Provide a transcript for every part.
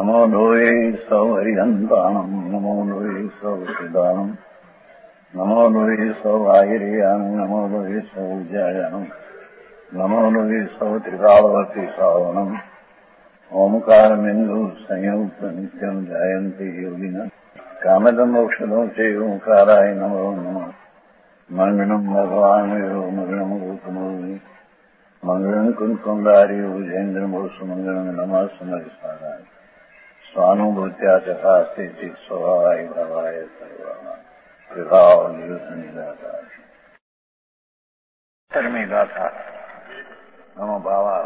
નમો લોહે સૌ હરિહંતાણમ નમો લોહે સૌ સિદ્ધાણમ નમો લોહે સૌ આયર્યાણમ નમો લોહે સૌ ઉજાયાણમ નમો લોહે સૌ ત્રિકાળવતી શ્રાવણમ ઓમકારમિંદુ સંયુક્ત નિત્યમ જાયંતી યોગિના કામદમ મોક્ષદો છે ઓંકારાય નમો નમઃ મંગળમ ભગવાન મંગળમ ગોતમોહિ મંગળમ કુંકુંડારી ઉજેન્દ્રમોષ મંગળમ નમઃ સમરિસારાય સ્વાનુભૂત્યા ચકાસ્તે સ્વભાવાય ભાવાય સર્વા વિભાવ નિદાતા ધર્મી ગાથા નમો ભાવા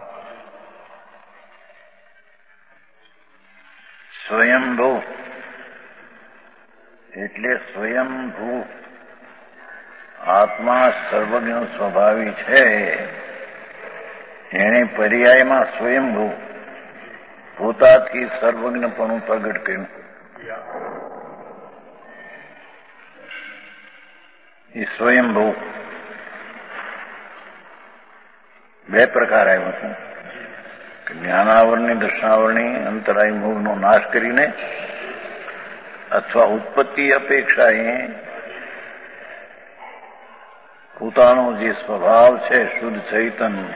સ્વયંભૂ એટલે સ્વયંભૂ આત્મા સર્વજ્ઞ સ્વભાવી છે. એને પર્યાયમાં સ્વયંભૂ પોતાથી સર્વજ્ઞપણું પ્રગટ કર્યું. એ સ્વયંભૂ બે પ્રકાર આવ્યો છે. જ્ઞાનાવરણી દર્શનાવરણી અંતરાય મોહનો નાશ કરીને અથવા ઉત્પત્તિ અપેક્ષાએ પોતાનો જે સ્વભાવ છે શુદ્ધ ચૈતન્ય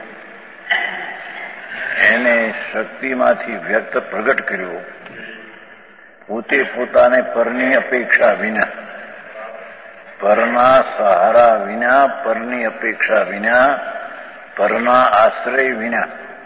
એને શક્તિમાંથી વ્યક્ત પ્રગટ કર્યો. પોતે પોતાને પરની અપેક્ષા વિના, પરના સહારા વિના, પરની અપેક્ષા વિના, પરના આશ્રય વિના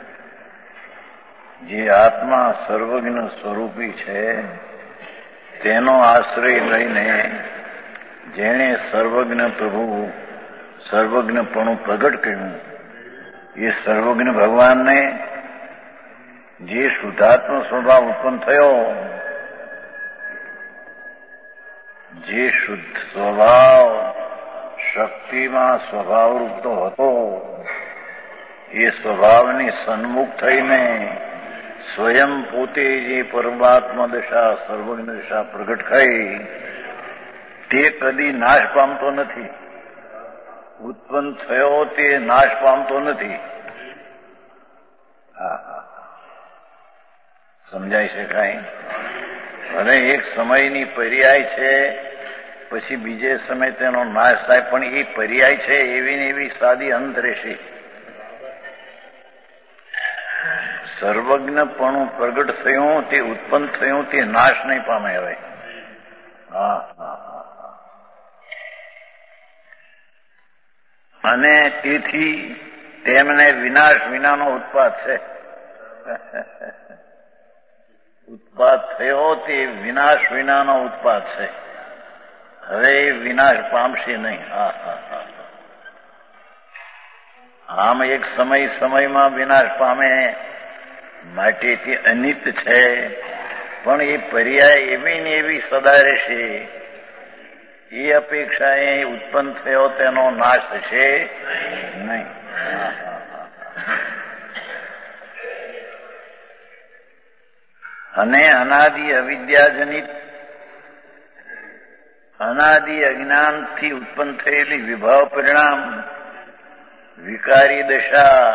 જે આત્મા સર્વજ્ઞ સ્વરૂપી છે તેનો આશ્રય લઈને જેણે સર્વજ્ઞ પ્રભુ સર્વજ્ઞપણું પ્રગટ કર્યું એ સર્વજ્ઞ ભગવાનને જે શુદ્ધાત્મ સ્વભાવ ઉત્પન્ન થયો, જે શુદ્ધ સ્વભાવ શક્તિમાં સ્વભાવરૂપ તો હતો એ સ્વભાવની સન્મુખ થઈને સ્વયં પોતે જે પરમાત્મા દશા સર્વજ્ઞ દશા પ્રગટ થઈ તે કદી નાશ પામતો નથી. ઉત્પન્ન થયો તે નાશ પામતો નથી. સમજાય છે કાંઈ? અને એક સમયની પર્યાય છે, પછી બીજે સમય તેનો નાશ થાય, પણ એ પર્યાય છે એવી ને એવી સાદી અંત રહેશે. સર્વજ્ઞપણું પ્રગટ થયું તે ઉત્પન્ન થયું તે નાશ નહીં પામે. હવે અને તેથી તેમને વિનાશ વિનાનો ઉત્પાદ છે. ઉત્પાદ થયો તે વિનાશ વિનાનો ઉત્પાદ છે. હવે એ વિનાશ પામશે નહીં. આમ એક સમયમાં વિનાશ પામે માટે તે અનિત છે, પણ એ પર્યાય એવી ને એવી સદા રહેશે. એ અપેક્ષાએ ઉત્પન્ન થયો તેનો નાશ થશે નહીં. અને અનાદિ અવિદ્યાજનિત અનાદિ અજ્ઞાનથી ઉત્પન્ન થયેલી વિભાવ પરિણામ વિકારી દશા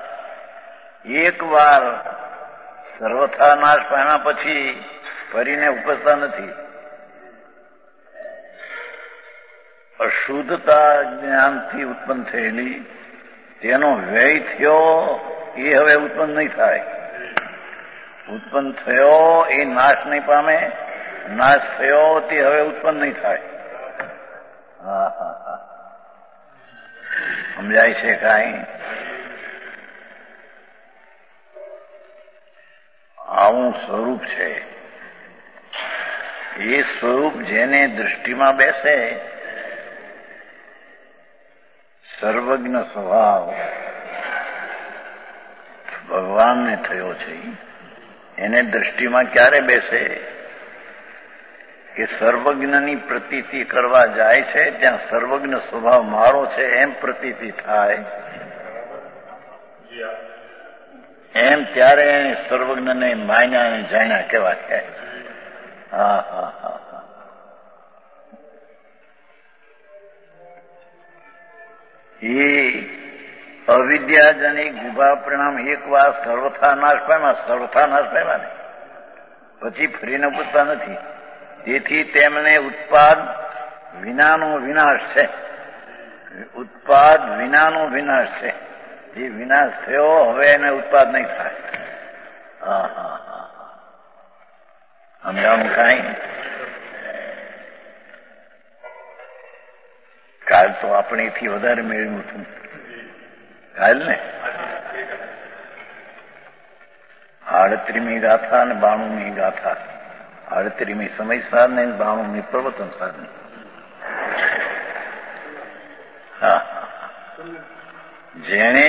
એકવાર સર્વથા નાશ પામ્યા પછી ફરીને ઉપજતા નથી. અશુદ્ધતા જ્ઞાનથી ઉત્પન્ન થયેલી તેનો વ્યય થયો એ હવે ઉત્પન્ન નહીં થાય. ઉત્પન્ન થયો એ નાશ નહીં પામે, નાશ થયો તે હવે ઉત્પન્ન નહીં થાય. સમજાય છે કાંઈ? આવું સ્વરૂપ છે. એ સ્વરૂપ જેને દૃષ્ટિમાં બેસે, સર્વજ્ઞ સ્વભાવ ભગવાનને થયો છે, એને દૃષ્ટિમાં ક્યારે બેસે કે સર્વજ્ઞની પ્રતીતિ કરવા જાય છે ત્યાં સર્વજ્ઞ સ્વભાવ મારો છે એમ પ્રતીતિ થાય, એમ ત્યારે એને સર્વજ્ઞને માન્યા અને જાણ્યા કહેવાય. એ અવિદ્યાજનિક વિભાવ પરિણામ એક વાર સર્વથા નાશ પામ્યા, સર્વથા નાશ પામ્યા ને પછી ફરીને પૂછતા નથી. તેથી તેમને ઉત્પાદ વિનાનો વિનાશ છે. ઉત્પાદ વિનાનો વિનાશ છે. જે વિનાશ થયો હવે એને ઉત્પાદ નહીં થાય. સમજાવું કાંઈ? કાલ તો આપણેથી વધારે મેળવ્યું હતું. કાલ ને 38મી ગાથા અને 92મી ગાથા. 38મી સમય સાધને 92મી પ્રવચન સાધને. જેણે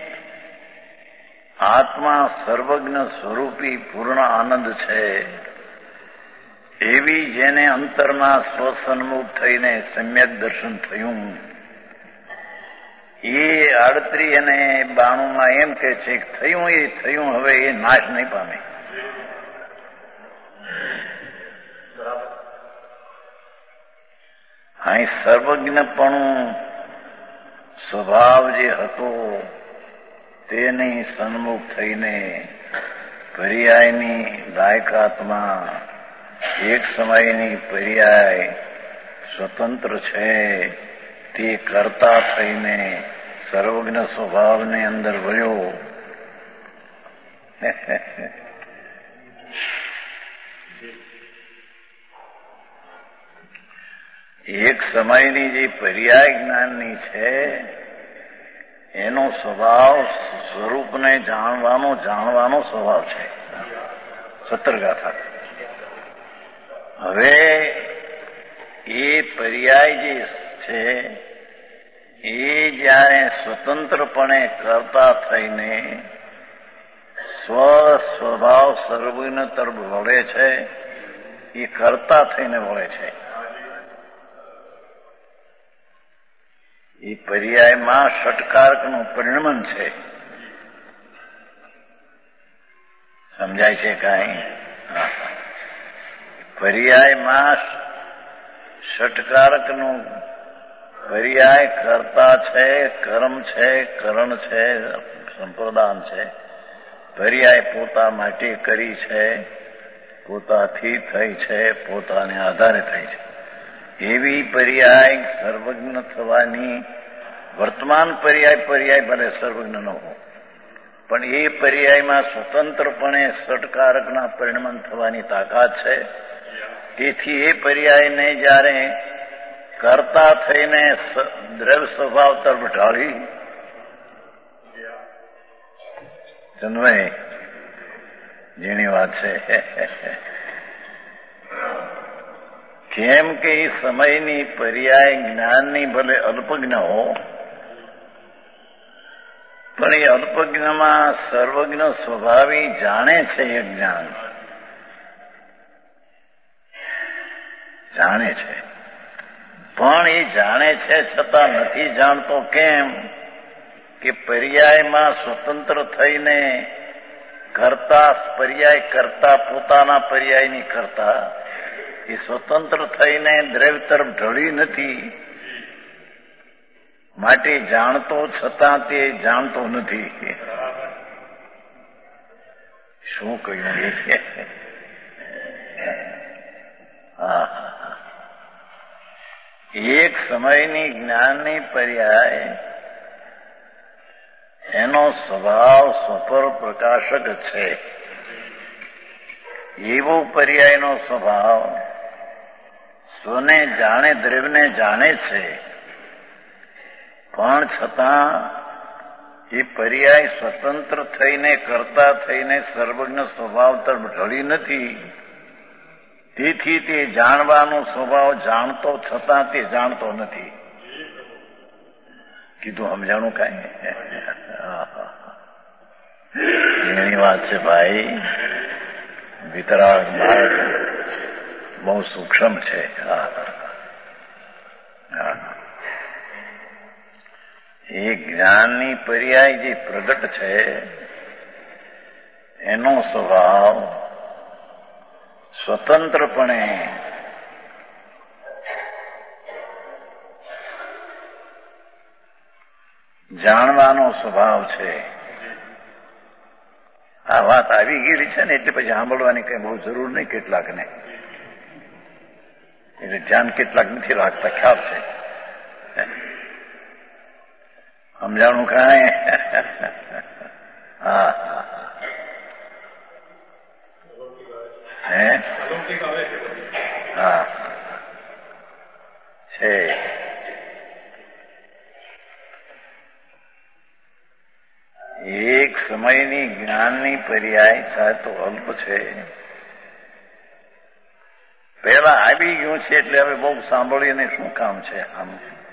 આત્મા સર્વજ્ઞ સ્વરૂપી પૂર્ણ આનંદ છે એવી જેને અંતરમાં સ્વસન્મુખ થઈને સમ્યક દર્શન થયું, એ 38 અને 92માં એમ કે છે કે થયું એ થયું, હવે એ નાશ નહીં પામે. અહીં સર્વજ્ઞપણું સ્વભાવ જે હતો તેની સન્મુખ થઈને પર્યાયની લાયકાતમાં એક સમયની પર્યાય સ્વતંત્ર છે તે કરતા થઈને સર્વજ્ઞ સ્વભાવને અંદર વળ્યો. એક સમયની જે પર્યાય જ્ઞાનની છે એનો સ્વભાવ સ્વરૂપને જાણવાનો સ્વભાવ છે. 17 ગાથા. હવે એ પર્યાય જે છે એ જ્યારે સ્વતંત્રપણે કરતા થઈને સ્વભાવ સર્વજ્ઞ તરફ વળે છે, એ કરતા થઈને વળે છે. એ પર્યાયમાં ષટકારકનું પરિણમન છે. સમજાય છે કાંઈ? પર્યાયમાં ષટકારકનું પર્યાય કરતા છે, કર્મ છે, કરણ છે, સંપ્રદાન છે. પર્યાય પોતા માટે કરી છે, પોતાથી થઈ છે, પોતાને આધારે થઈ છે. એવી પર્યાય સર્વજ્ઞ થવાની વર્તમાન પર્યાય ભલે સર્વજ્ઞ ન હો, પણ એ પર્યાયમાં સ્વતંત્રપણે ષટકારકના પરિણમન થવાની તાકાત છે. તેથી એ પર્યાયને જ્યારે કરતા થઈને દ્રવ્ય સ્વભાવ તરફ ઢાળી જન્મય જેની વાત છે. કેમ કે એ સમયની પર્યાય જ્ઞાનની ભલે અલ્પજ્ઞ હો, પણ એ અલ્પજ્ઞમાં સર્વજ્ઞ સ્વભાવી જાણે છે. એ જ્ઞાન જાણે છે, પણ એ જાણે છે છતાં નથી જાણતો. કેમ કે પર્યાયમાં સ્વતંત્ર થઈને પર્યાય કરતા પોતાના પર્યાયની કરતા એ સ્વતંત્ર થઈને દ્રવ્ય તરફ ઢળી નથી. માટે જાણતો છતાં તે જાણતો નથી. શું કહ્યું? એક સમયની જ્ઞાનની પર્યાય એનો સ્વભાવ સ્વપર પ્રકાશક છે. એવો પર્યાયનો સ્વભાવ સ્વને જાણે, દ્રવ્યને જાણે છે, પણ છતાં એ પર્યાય સ્વતંત્ર થઈને કરતા થઈને સર્વજ્ઞ સ્વભાવ તરફ ઢળી નથી. તેથી તે જાણવાનો સ્વભાવ જાણતો છતાં તે જાણતો નથી. કીધું સમજાણું કાંઈ? એની વાત છે ભાઈ. વિતરાગ માર્ગ બહુ સૂક્ષ્મ છે. એ જ્ઞાનની પર્યાય જે પ્રગટ છે એનો સ્વભાવ સ્વતંત્રપણે જાણવાનો સ્વભાવ છે. આ વાત આવી ગયેલી છે ને એટલે પછી સાંભળવાની કઈ બહુ જરૂર નહીં કેટલાકને. એટલે ધ્યાન કેટલાક નથી રાખતા, ખ્યાલ છે. સમજાણું કાંઈ? હા હે હા છે. એક સમયની જ્ઞાનની પર્યાય ચાહે તો અલ્પ છે, પહેલા આવી ગયું છે એટલે હવે બહુ સાંભળીને શું કામ છે? આમ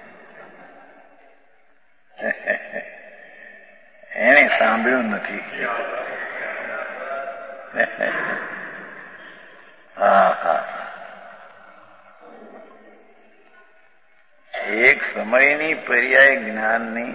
એને સાંભળ્યું નથી. હા હા, એક સમયની પર્યાય જ્ઞાનની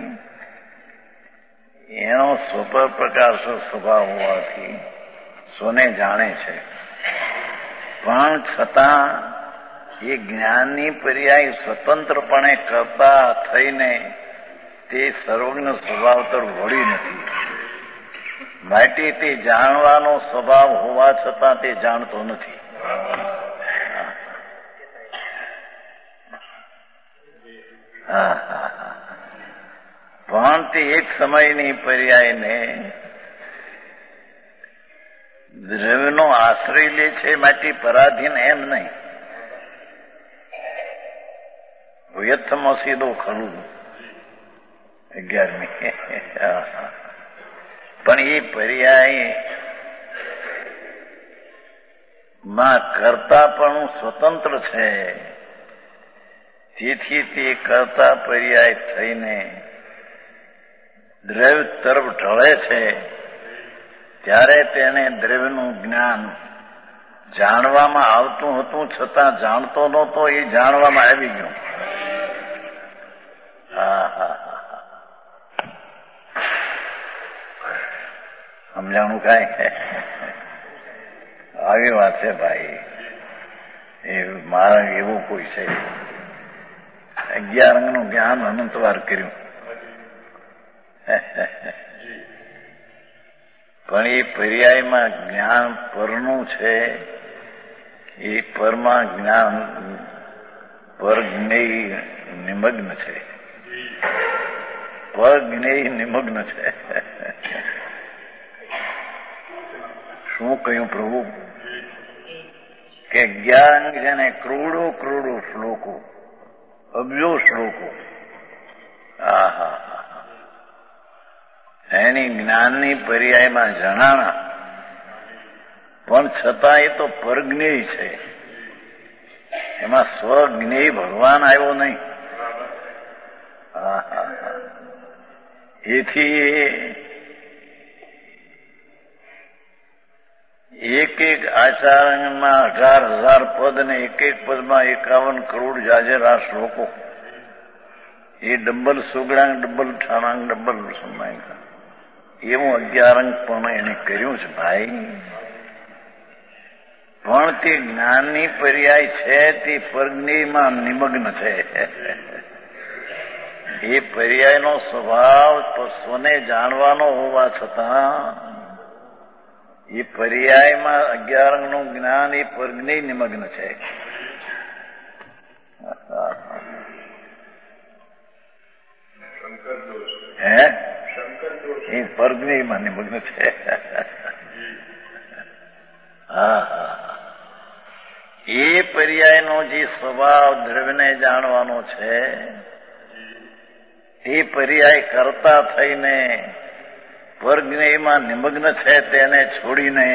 એનો સ્વપ્રકાશ સ્વભાવ હોવાથી સોને જાણે છે, પણ છતાં એ જ્ઞાનની પર્યાય સ્વતંત્રપણે કરતા થઈને તે સર્વજ્ઞ સ્વભાવ તરફ વળી નથી. માટે તે જાણવાનો સ્વભાવ હોવા છતાં તે જાણતો નથી. હા હા હા, પણ તે એક સમયની પર્યાયને દ્રવ્યનો આશ્રય લે છે, માટે પરાધીન એમ નહીં. વ્યર્થમસીદો ખરું 11મી. પણ એ પર્યાય માં કર્તાપણું સ્વતંત્ર છે, તેથી તે કર્તા પર્યાય થઈને દ્રવ્ય તરફ ઢળે છે, ત્યારે તેને દ્રવ્યનું જ્ઞાન જાણવામાં આવતું હતું, છતાં જાણતો નહોતો, એ જાણવામાં આવી ગયું. હા હા હા, સમજાણું કાંઈ? આવી વાત છે ભાઈ. એ મારા એવું કોઈ છે 11 અંગનું જ્ઞાન અનંતવાર કર્યું, પણ એ પર્યાયમાં જ્ઞાન પરનું છે. એ પરમાં જ્ઞાન પર જ્ઞેય નિમગ્ન છે, પર જ્ઞેય નિમગ્ન છે. શું કહ્યું પ્રભુ? કે 11 છે ને કરોડો કરોડો શ્લોકો, અબજો શ્લોકો. હા હા, એની જ્ઞાનની પર્યાયમાં જણાણા, પણ છતાં એ તો પરજ્ઞેય છે. એમાં સ્વજ્ઞેય ભગવાન આવ્યો નહીં. હા હા હા, એથી એક એક આચાર્યમાં 18,000 પદ ને એક એક પદમાં 51 કરોડ જાજેરા શ્લોકો. એ ડબલ સુગડાંગ, ડબલ ઠાણાંગ, ડબલ સમાંગ, એવું 11 અંગ પણ એને કર્યું છે ભાઈ. પણ તે જ્ઞાનની પર્યાય છે, તે પરજ્ઞેયમાં નિમગ્ન છે. એ પર્યાયનો સ્વભાવ સ્વને જાણવાનો હોવા છતાં એ પર્યાયમાં 11 અંગનું જ્ઞાન એ પરજ્ઞેય નિમગ્ન છે. હે, એ પરજ્ઞેયમાં નિમગ્ન છે. હા હા, એ પર્યાયનો જે સ્વભાવ દ્રવ્યને જાણવાનો છે, એ પર્યાય કરતા થઈને પરજ્ઞેયમાં નિમગ્ન છે, તેને છોડીને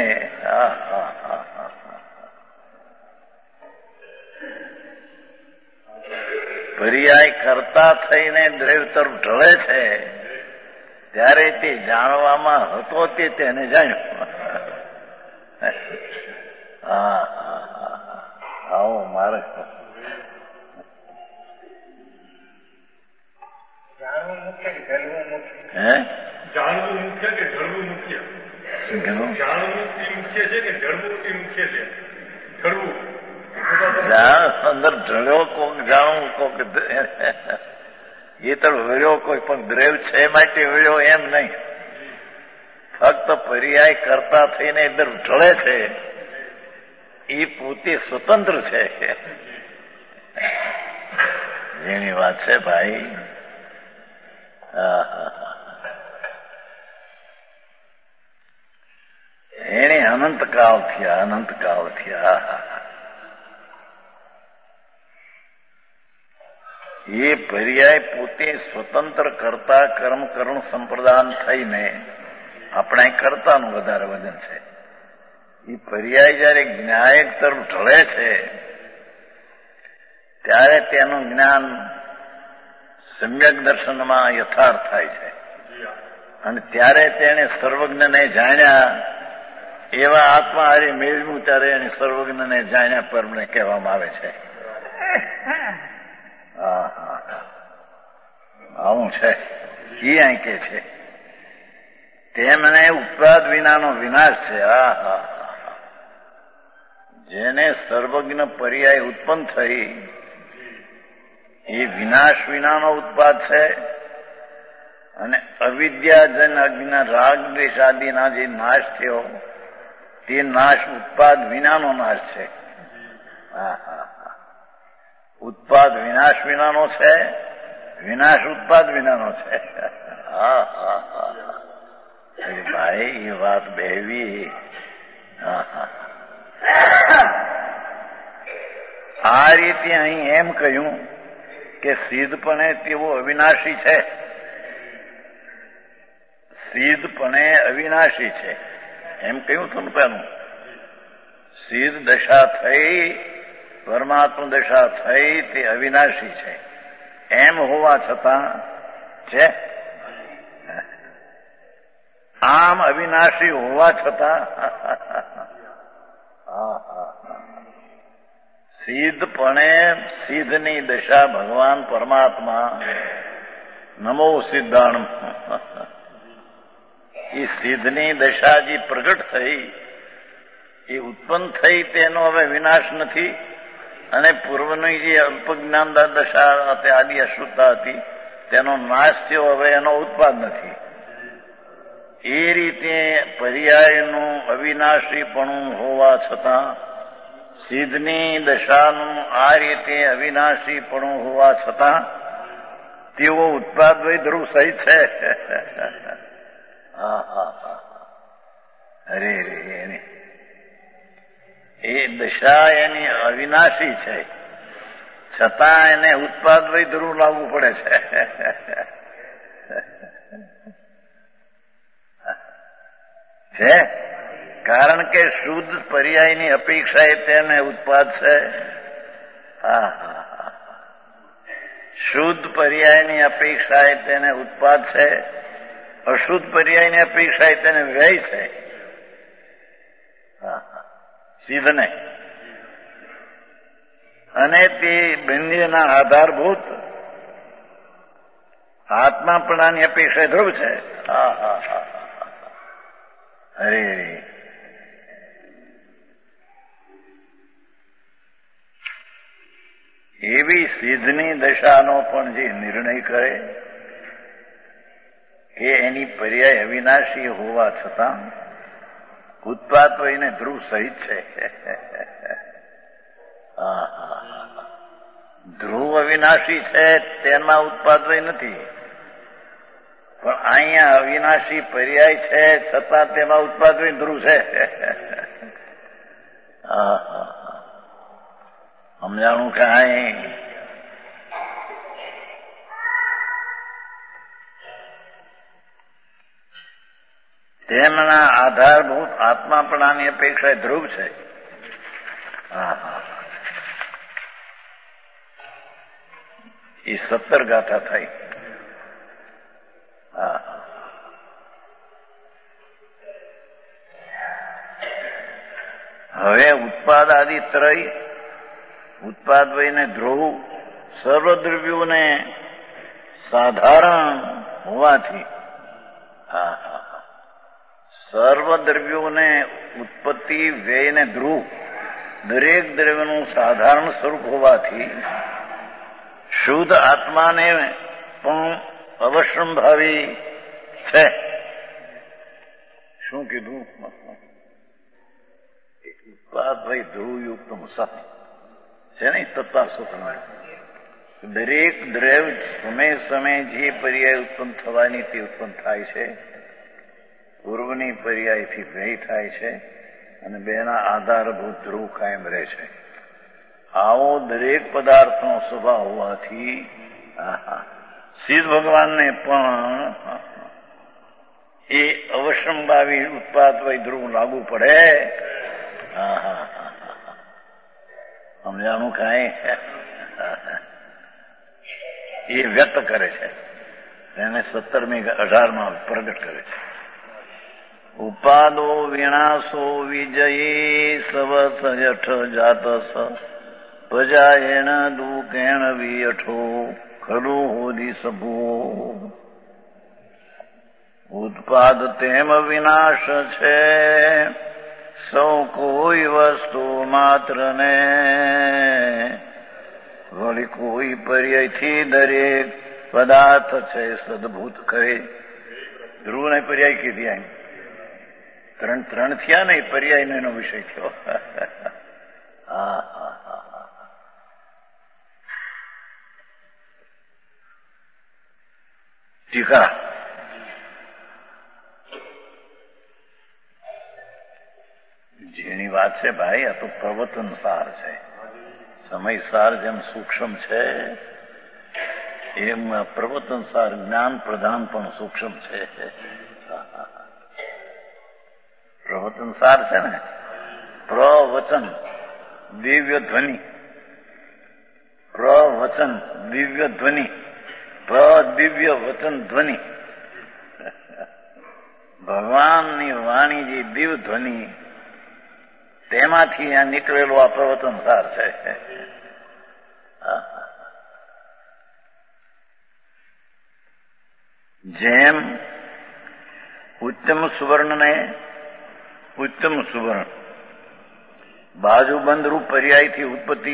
પર્યાય કરતા થઈને દ્રવ્ય તરફ ઢળે છે, ત્યારે તે જાણવામાં હતો તે તેને જાણ્યું. હા હા હા, આવો મારે જાણવું મુખ્ય કે ઢળવું મુખ્ય? હે, જાણવું મુખ્ય કે ઢળવું મુખ્ય? શું કહેવું? જાણવું એ મુખ્ય છે કે ઢળવું એ મુખ્ય છે? ઢળવું અંદર ઢળ્યો કોક, જાણવું કોક, એ તો વળ્યો કોઈ, પણ દ્રવ્ય છે માટે વળ્યો એમ નહીં. ફક્ત પર્યાય કરતા થઈને અંદર ઢળે છે, એ પોતે સ્વતંત્ર છે. જેની વાત છે ભાઈ. એને અનંતકાળ થયા. એ પર્યાય પોતે સ્વતંત્ર કરતા કર્મ કરણ સંપ્રદાન થઈને આપણે કરતાનું વધારે વજન છે. એ પર્યાય જયારે જ્ઞાયક તરફ ઢળે છે ત્યારે તેનું જ્ઞાન સમ્યક દર્શનમાં યથાર્થ થાય છે. અને ત્યારે તેને સર્વજ્ઞને જાણ્યા એવા આત્મા હારે મેળવ્યું ત્યારે એને સર્વજ્ઞને જાણ્યા પરમને કહેવામાં આવે છે. આવું છે. એ અહીં કે છે તેમને ઉપરાધ વિનાનો વિનાશ છે. જેને સર્વજ્ઞ પર્યાય ઉત્પન્ન થઈ એ વિનાશ વિનાનો ઉત્પાદ છે. અને અવિદ્યાજન અજ્ઞાન રાગ દ્વેષ આદિના જે નાશ થયો તે નાશ ઉત્પાદ વિનાનો નાશ છે. ઉત્પાદ વિનાશ વિનાનો છે, વિનાશ ઉત્પાદ વિનાનો છે. ભાઈ એ વાત બેવી. આ રીતે અહીં એમ કહ્યું કે સિદ્ધપણે તેઓ અવિનાશી છે. સિદ્ધપણે અવિનાશી છે એમ કહ્યું હતું પેલું. સિદ્ધ દશા થઈ, પરમાત્મા દશા થઈ તે અવિનાશી છે એમ હોવા છતાં છે. આમ અવિનાશી હોવા છતાં સિદ્ધપણે સિદ્ધની દશા ભગવાન પરમાત્મા નમો સિદ્ધાણમ. એ સિદ્ધની દશા જે પ્રગટ થઈ એ ઉત્પન્ન થઈ તેનો હવે વિનાશ નથી. અને પૂર્વની જે અલ્પજ્ઞાન દશા આદિ અશુદ્ધતા હતી તેનો નાશ થયો, હવે એનો ઉત્પાદ નથી. એ રીતે પર્યાયનું અવિનાશીપણું હોવા છતાં સિદ્ધની દશાનું આ રીતે અવિનાશીપણું હોવા છતાં તેઓ ઉત્પાદ વય ધ્રુવ સહિત છે. અરે રે, એ દશા એની અવિનાશી છે છતાં એને ઉત્પાદ વય ધ્રુવ લાવવું પડે છે. કારણ કે શુદ્ધ પર્યાયની અપેક્ષાએ તેને ઉત્પાદ છે. શુદ્ધ પર્યાયની અપેક્ષાએ તેને ઉત્પાદ છે, અશુદ્ધ પર્યાયની અપેક્ષાએ તેને વ્યય છે. સિદ્ધને અને તે બંનેના આધારભૂત આત્માપણાની અપેક્ષા ધ્રુવ છે. અરે એવી સિદ્ધની દશાનો પણ જે નિર્ણય કરે કે એની પર્યાય અવિનાશી હોવા છતાં ઉત્પાદ વયને ધ્રુવ સહિત છે. ધ્રુવ અવિનાશી છે તેમાં ઉત્પાદ વય નથી, પણ અહીંયા અવિનાશી પર્યાય છે છતાં તેમાં ઉત્પાદ વય ધ્રુવ છે. સમજાણું કે અહીં તેમના આધારભૂત આત્માપણાની અપેક્ષા ધ્રુવ છે. એ 17 ગાથા થઈ. હવે ઉત્પાદ આદિ ત્રય ઉત્પાદ વયને ધ્રુવ સર્વદ્રવ્યોને સાધારણ હોવાથી સર્વદ્રવ્યોને ઉત્પત્તિ વ્યયને ધ્રુવ દરેક દ્રવ્યનું સાધારણ સ્વરૂપ હોવાથી શુદ્ધ આત્માને પણ અવશ્યંભાવી છે. શું કીધું? ઉત્પાદ ભાઈ ધ્રુવયુક્તમ સત છે ને તત્તા સૂત્રમાં. દરેક દ્રવ્ય સમય સમય જે પર્યાય ઉત્પન્ન થવાની તે ઉત્પન્ન થાય છે, પૂર્વની પર્યાયથી વ્યય થાય છે અને બેના આધારભૂત ધ્રુવ કાયમ રહે છે. આવો દરેક પદાર્થનો સ્વભાવ હોવાથી સિદ્ધ ભગવાનને પણ એ અવશ્યંભાવી ઉત્પાદ વય ધ્રુવ લાગુ પડે. સમજાણું કાંઈ? એ વ્યક્ત કરે છે, એને 17મી 18માં પ્રગટ કરે છે. ઉપાદો વિનાશો વિજયી સવસ જઠ જાતસ પ્રજાએણ દુકેણ વિયઠો ખલુ હોદી સભો. ઉત્પાદ તેમ વિનાશ છે સૌ કોઈ વસ્તુ માત્ર ને, વળી કોઈ પર્યાયથી દરેક પદાર્થ છે સદભૂત કરે. ધ્રુવને પર્યાય કીધી એમ ત્રણ થયા ને, પર્યાયનો એનો વિષય થયો. ટીકા જેની વાત છે ભાઈ, આ તો પ્રવચન સાર છે. સમય સાર જેમ સૂક્ષ્મ છે એમ પ્રવચન સાર જ્ઞાન પ્રધાન પણ સૂક્ષ્મ છે. પ્રવચન સાર છે ને, પ્રવચન દિવ્ય ધ્વનિ, પ્રવચન દિવ્ય ધ્વનિ, દિવ્ય વચન ધ્વનિ. ભગવાનની વાણી જે દિવ્ય ધ્વનિ, તેમાંથી આ નીકળેલો આ પ્રવચન સાર છે. જેમ ઉત્તમ સુવર્ણને ઉત્તમ સુવર્ણ બાજુબંધ રૂપ પર્યાયથી ઉત્પત્તિ,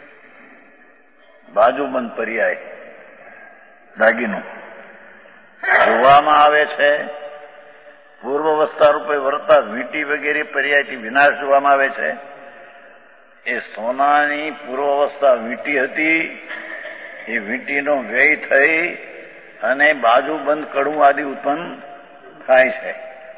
બાજુબંધ પર્યાય દાગીનો જોવામાં આવે છે. પૂર્વાવસ્થા રૂપે વર્તા વીંટી વગેરે પર્યાયથી વિનાશ જોવામાં આવે છે. એ સોનાની પૂર્વાવસ્થા વીંટી હતી, એ વીંટીનો વ્યય થઈ અને બાજુબંધ કડું આદિ ઉત્પન્ન થાય છે.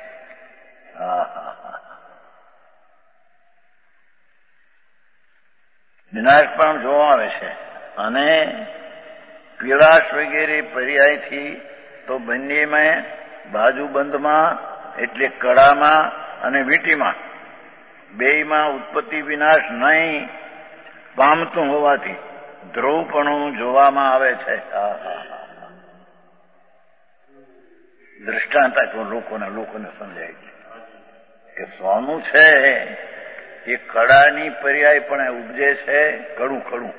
વિનાશ પણ જોવા આવે છે. અને પીળાશ વગેરે પર્યાયથી તો બંનેમાં બાજુબંધમાં એટલે કડામાં અને વીંટીમાં બેયમાં ઉત્પત્તિ વિનાશ નહીં પામતું હોવાથી ધ્રુવપણું જોવામાં આવે છે. દ્રષ્ટાંત આપ્યું લોકોને સમજાય કે સોનું છે એ કડાની પર્યાય પણ ઉપજે છે કડું ખડું,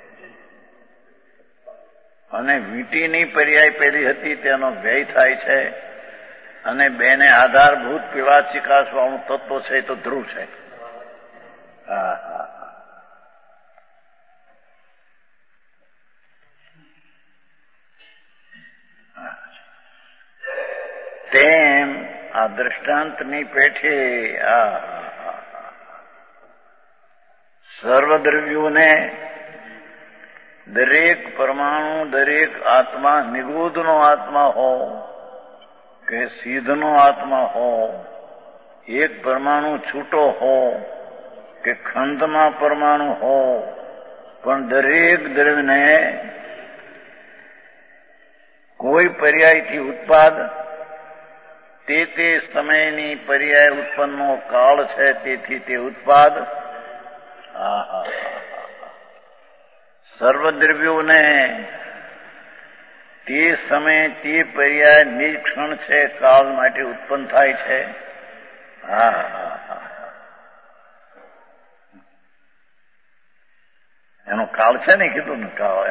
અને વીંટીની પર્યાય પેલી હતી તેનો વ્યય થાય છે, અને બેને આધારભૂત પીળા ચિકાસવાળું તત્વ છે એ તો ધ્રુવ છે. તેમ આ દ્રષ્ટાંતની પેઠે સર્વદ્રવ્યોને દરેક પરમાણુ, દરેક આત્મા નિગૂઢનો આત્મા હો કે સિદ્ધનો આત્મા હો, એક પરમાણુ છૂટો હો કે ખંડમાં પરમાણુ હો, પણ દરેક દ્રવ્યને કોઈ પર્યાયથી ઉત્પાદ, તે સમયની પર્યાય ઉત્પન્નનો કાળ છે, તેથી તે ઉત્પાદ. સર્વદ્રવ્યોને તે સમય તે પર્યાય નિરીક્ષણ છે કાળ માટે ઉત્પન્ન થાય છે. એનો કાળ છે ને, કીધું ને કાળ.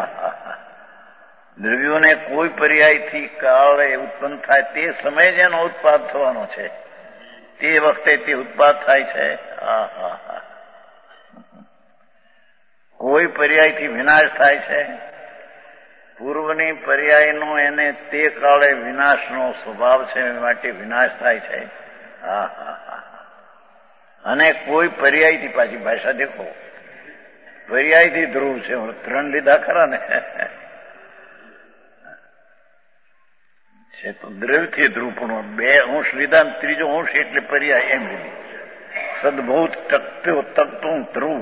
દ્રવ્યોને કોઈ પર્યાયથી કાળ ઉત્પન્ન થાય તે સમય જ એનો ઉત્પાદ થવાનો છે, તે વખતે તે ઉત્પાદ થાય છે. કોઈ પર્યાયથી વિનાશ થાય છે, પૂર્વની પર્યાયનો એને તે કાળે વિનાશનો સ્વભાવ છે, માટે વિનાશ થાય છે. હા હા હા. અને કોઈ પર્યાયથી પાછી ભાષા દેખો, પર્યાયથી ધ્રુવ છે. 3 લીધા ખરા ને છે તો દ્રવ્યથી ધ્રુવ, પણ 2 અંશ લીધા ને ત્રીજો અંશ એટલે પર્યાય એમ લીધું. સદભૂત તકતો તકતું ધ્રુવ,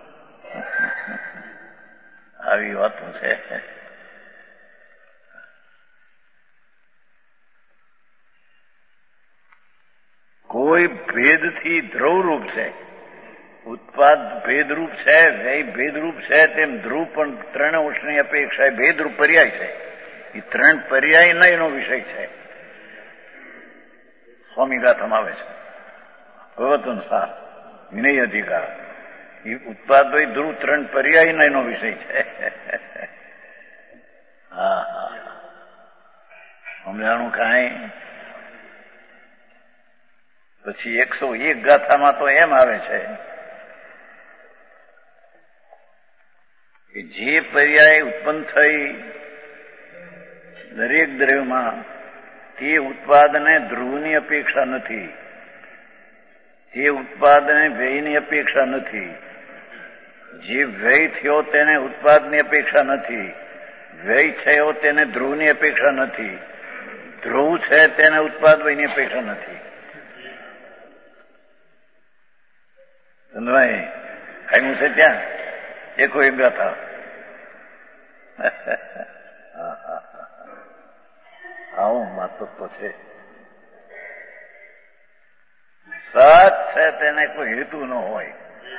આવી વાતો છે. કોઈ ભેદથી ધ્રુવરૂપ છે, ઉત્પાદ ભેદરૂપ છે, વ્યય ભેદરૂપ છે, તેમ ધ્રુવ પણ 3 અંશની અપેક્ષા ભેદરૂપ પર્યાય છે. એ 3 પર્યાય ના એનો વિષય છે. સ્વામી ગાથામાં આવે છે પ્રવચન સાર વિનય અધિકાર. એ ઉત્પાદ ભાઈ ધ્રુવ 3 પર્યાય ના એનો વિષય છે. હા હા સમજાણું કાંઈ. પછી 101 ગાથામાં તો એમ આવે છે કે જે પર્યાય ઉત્પન્ન થઈ દરેક દ્રવ્યમાં તે ઉત્પાદને ધ્રુવની અપેક્ષા નથી, તે ઉત્પાદને વ્યયની અપેક્ષા નથી, જે વ્યય થયો તેને ઉત્પાદની અપેક્ષા નથી, વ્યય થયો તેને ધ્રુવની અપેક્ષા નથી, ધ્રુવ છે તેને ઉત્પાદ વ્યયની અપેક્ષા નથી. સમજાય? ખાયું છે ત્યાં 101 ગાથા. આવું માત્ર તો છે. સત છે તેને કોઈ હેતુ ન હોય.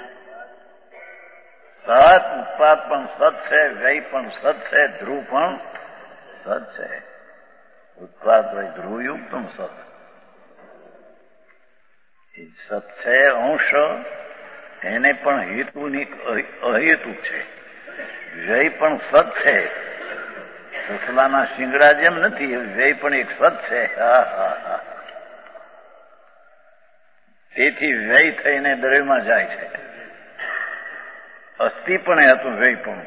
સત ઉત્પાદ પણ સત છે, વ્યય પણ સત છે, ધ્રુવ પણ સત છે. ઉત્પાદ હોય ધ્રુવયુક્ત સત. એ સત છે અંશ, એને પણ હેતુની અહેતુ છે. વ્યય પણ સત છે, સસલાના શિંગડા જેમ નથી, વ્યય પણ એક સત છે. હા હા હા. તેથી વ્યય થઈને દ્રવ્યમાં જાય છે. અસ્થિ પણ હતું, વ્યય પણ.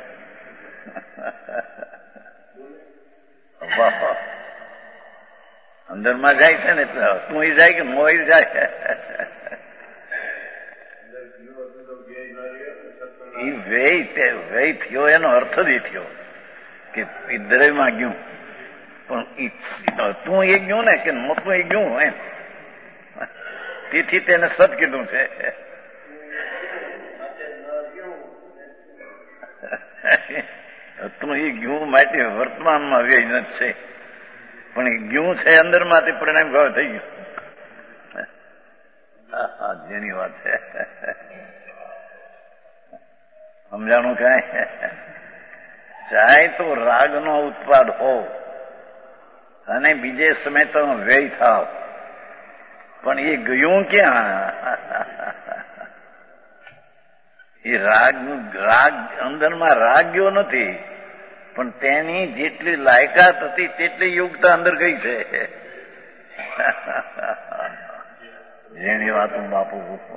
અંદરમાં જાય છે ને એટલે તું જાય કે મોય જાય. એ વ્યય થયો એનો અર્થ જ થયો કે દ્રવ્યમાં ગયું, પણ તું એ ગયું ને કે મોટું એ ગયું એમ. તેથી તેને સત કીધું છે. તું એ ગયું માટે વર્તમાનમાં વ્યય નથી છે, પણ એ ગયું છે અંદરમાંથી પરિણામ ભાવ થઈ ગયું. હા જેની વાત છે. સમજાણું કાંઈ? ચાહે તો રાગનો ઉત્પાદ હો અને બીજે સમય તો વ્યય થાવ, પણ એ ગયું ક્યાં? એ રાગ અંદરમાં રાગ ગયો નથી, પણ તેની જેટલી લાયકાત હતી તેટલી યોગ્યતા અંદર ગઈ છે. જેની વાત હું બાપુ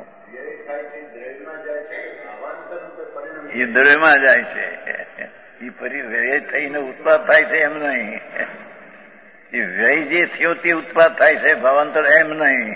એ દ્રવ્યમાં જાય છે. એ ફરી વ્યય થઈને ઉત્પાદ થાય છે એમ નહીં. એ વ્યય જે થયો તે ઉત્પાદ થાય છે, ભાવાંતર એમ નહીં.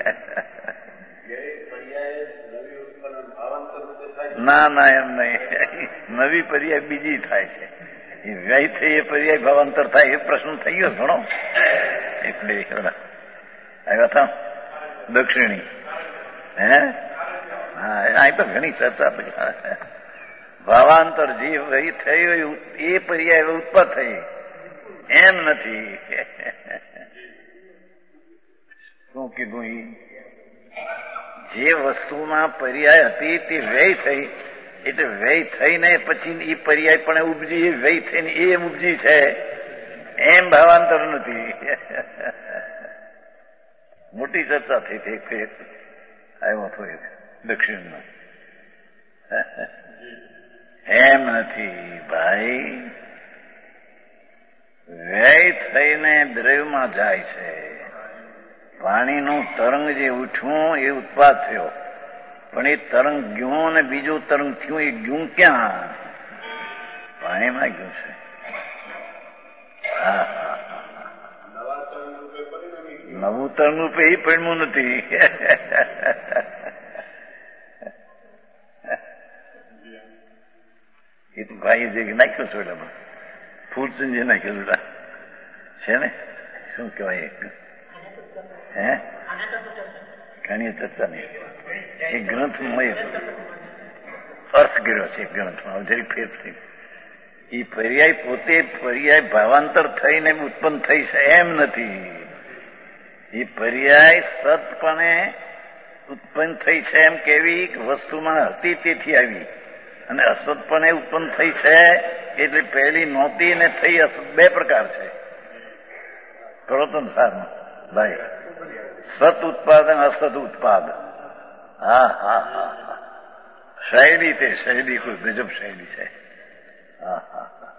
ના ના એમ નહીં. નવી પર્યાય બીજી થાય છે. એ વ્યય થઈ એ પર્યાય ભાવાંતર થાય એ પ્રશ્ન થઈ ગયો ઘણો. એટલે આવ્યા હતા દક્ષિણી. હે હા અહીં તો ઘણી ચર્ચા. ભાવાંતર જે વ્યય થયો એ પર્યાય ઉત્પન્ન થઈ એમ નથી. શું કીધું? જે વસ્તુમાં પર્યાય હતી તે વ્યય થઈ, એટલે વ્યય થઈને પછી એ પર્યાય પણ ઉપજી, વ્યય થઈને એ ઉપજી છે એમ ભાવાંતર નથી. મોટી ચર્ચા થઈ હતી. આવ્યો હતો દક્ષિણમાં. એમ નથી ભાઈ. વ્યય થઈને દ્રવ્યમાં જાય છે. પાણીનું તરંગ જે ઉઠ્યું એ ઉત્પાદ થયો, પણ એ તરંગ ગયું ને બીજું તરંગ થયું. એ ગયું ક્યાં? પાણીમાં ગયું છે. નવું તરનું એ પડ્યું નથી. એ તો ભાઈ જે નાખ્યું છે એટલે ફૂલચંદ જે નાખ્યું છે ને શું કહેવાય હે ઘણી ચર્ચા નહીં એ ગ્રંથમય અર્થ કર્યો છે ગ્રંથમાં જરી ફેર થઈ. એ પર્યાય પોતે પર્યાય ભાવાંતર થઈને ઉત્પન્ન થઈ છે એમ નથી. એ પર્યાય સતપણે ઉત્પન્ન થઈ છે એમ કેવી વસ્તુમાં હતી તેથી આવી, અને અસતપણે ઉત્પન્ન થઈ છે એટલે પહેલી નહોતી ને થઈ અસત બે પ્રકાર છે પ્રવર્તન સારમાં ભાઈ. સત ઉત્પાદ અને અસત ઉત્પાદ. હા હા હા હા શૈલી તે શૈલી કોઈ ગજબ શૈલી છે. હા હા હા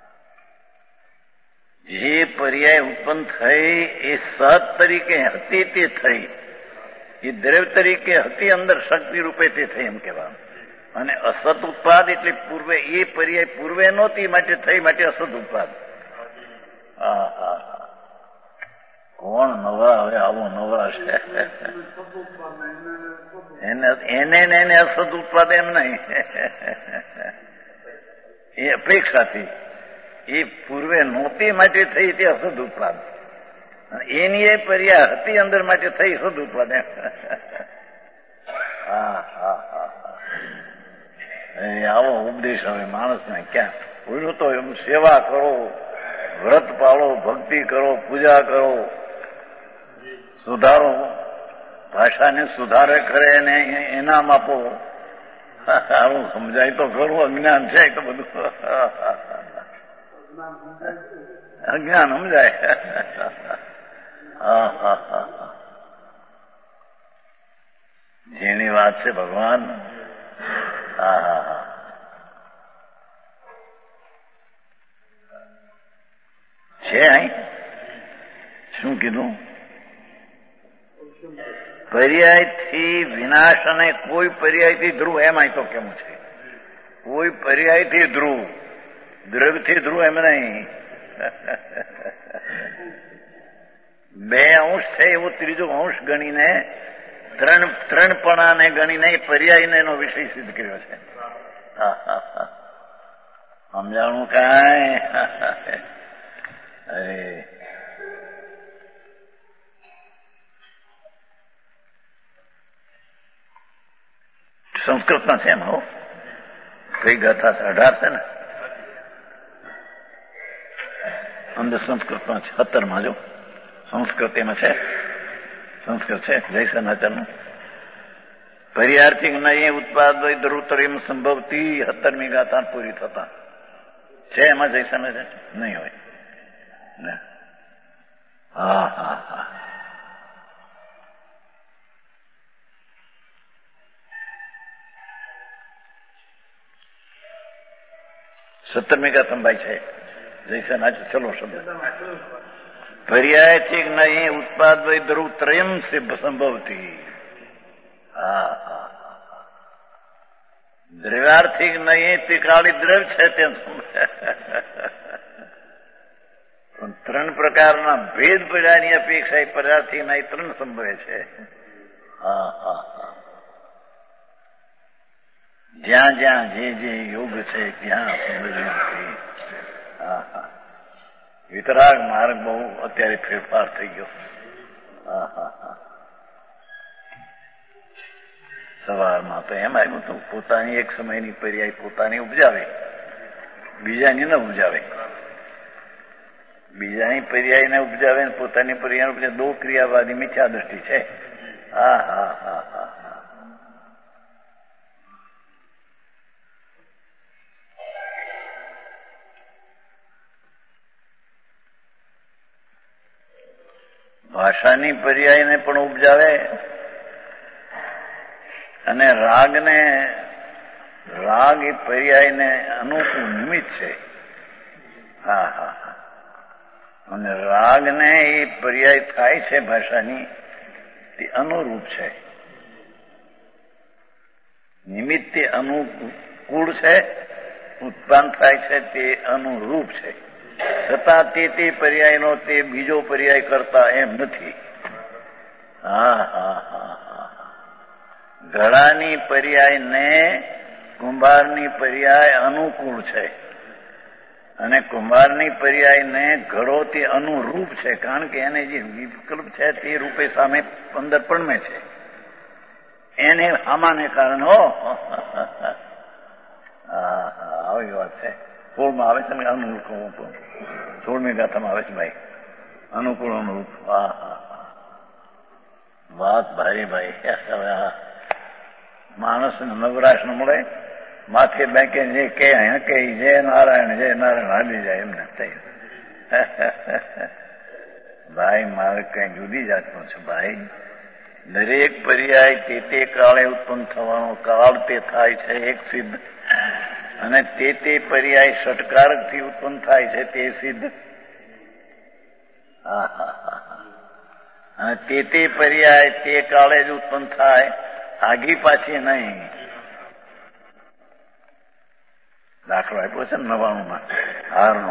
જે પર્યાય ઉત્પન્ન થઈ એ સત તરીકે હતી તે થઈ, એ દ્રવ્ય તરીકે હતી અંદર શક્તિ રૂપે તે થઈ એમ કહેવાનું. અને અસત ઉત્પાદ એટલે પૂર્વે એ પર્યાય પૂર્વે નહોતી માટે થઈ માટે અસત ઉત્પાદ. હા હા હા કોણ નવરા હવે આવો નવરા છે એને અસત ઉત્પાદ એમ નહીં. એ અપેક્ષાથી એ પૂર્વે નહોતી માટે થઈ તે અસદ ઉત્પાદ, એની એ પર્યા હતી અંદર માટે થઈ સદ ઉત્પાદ એમ. હા હા હા આવો ઉપદેશ હવે માણસને ક્યાં બોલ્યું તો એમ સેવા કરો, વ્રત પાળો, ભક્તિ કરો, પૂજા કરો, સુધારો, ભાષાને સુધારે કરે અને ઇનામ આપો. આવું સમજાય તો ખરું, અજ્ઞાન છે તો બધું અજ્ઞાન સમજાય. હા હા હા જેની વાત છે ભગવાન. હા હા હા છે અહીં શું કીધું? પર્યાયથી વિનાશ અને કોઈ પર્યાયથી ધ્રુવ એમ અહીં તો કેમ છે. કોઈ પર્યાયથી ધ્રુવ, દ્રવ્યથી ધ્રુવ એમ નહીં. બે અંશ છે એવો ત્રીજો અંશ ગણીને ત્રણપણાને ગણીને પર્યાયને એનો વિષય સિદ્ધ કર્યો છે. સમજાણું કાંઈ? અરે સંસ્કૃતમાં છે એમ હો કઈ ગાથા 18 છે ને અંદર સંસ્કૃતમાં 76 જો સંસ્કૃત એમાં છે. સંસ્કૃત છે જયસનાચરનું. પર્યાર્થિક નહીં ઉત્પાદ ધ્રુતરીમ સંભવતી 17મી ગાથા પૂરી થતા છે એમાં જયસનાચર નહીં હોય. હા હા હા 17મી ગાથા ભાઈ છે જયસનાચર. ચલો શબ્દ પર્યાયથી નહીં ઉત્પાદ ધ્રુવ ત્રયમ સંભવતી. હા હા દ્રવ્યાર્થિક નહીં તે કાળી દ્રવ્ય છે તેમ પણ ત્રણ પ્રકારના ભેદ પડ્યાની અપેક્ષા એ પદાર્થિક નહીં ત્રણ સંભવે છે. હા હા હા જ્યાં જ્યાં જે યોગ છે ત્યાં સમજવું. હા હા વિતરાગ માર્ગ બહુ અત્યારે ફેરફાર થઈ ગયો. હા હા હા સવારમાં તો એમ આવ્યું હતું પોતાની એક સમયની પર્યાય પોતાની ઉપજાવે, બીજાની ન ઉપજાવે. બીજાની પર્યાયને ઉપજાવે ને પોતાની પર્યાય ઉપજાવે. દો ક્રિયાવાદી મિથ્યા દ્રષ્ટિ છે. હા હા હા હા ભાષાની પર્યાયને પણ ઉપજાવે અને રાગ એ પર્યાયને અનુકૂળ નિમિત્ત છે. હા હા હા અને રાગને એ પર્યાય થાય છે ભાષાની તે અનુરૂપ છે. નિમિત્ત તે અનુકૂળ છે, ઉત્પન્ન થાય છે તે અનુરૂપ છે. છતાં તે પર્યાયનો તે બીજો પર્યાય કરતા એમ નથી. હા હા હા હા. ઘડાની પર્યાય ને કુંભારની પર્યાય અનુકૂળ છે અને કુંભારની પર્યાયને ઘડો તે અનુરૂપ છે, કારણ કે એને જે વિકલ્પ છે તે રૂપે સામે અંદર પડમે છે, એને આમાને કારણે આવી વાત છે. 16માં આવે છે ને અનુકૂળ, 16મી ગાથામાં આવે છે ભાઈ, અનુકૂળ અનુરૂપ. હા હા હા, વાત ભારી ભાઈ. માણસને નવરાશ ન મળે, માથે બેંકે જે કે જય નારાયણ હાલી જાય એમને થઈ. ભાઈ મારે કઈ જુદી જાતનું છે ભાઈ. દરેક પર્યાય તે કાળે ઉત્પન્ન થવાનો કાળ તે થાય છે એક સિદ્ધ, અને તે પર્યાય ષટકારકથી ઉત્પન્ન થાય છે તે સિદ્ધ. અને તે પર્યાય તે કાળે જ ઉત્પન્ન થાય, આગી પાછી નહીં. દાખલો આપ્યો છે 99માં હારનો.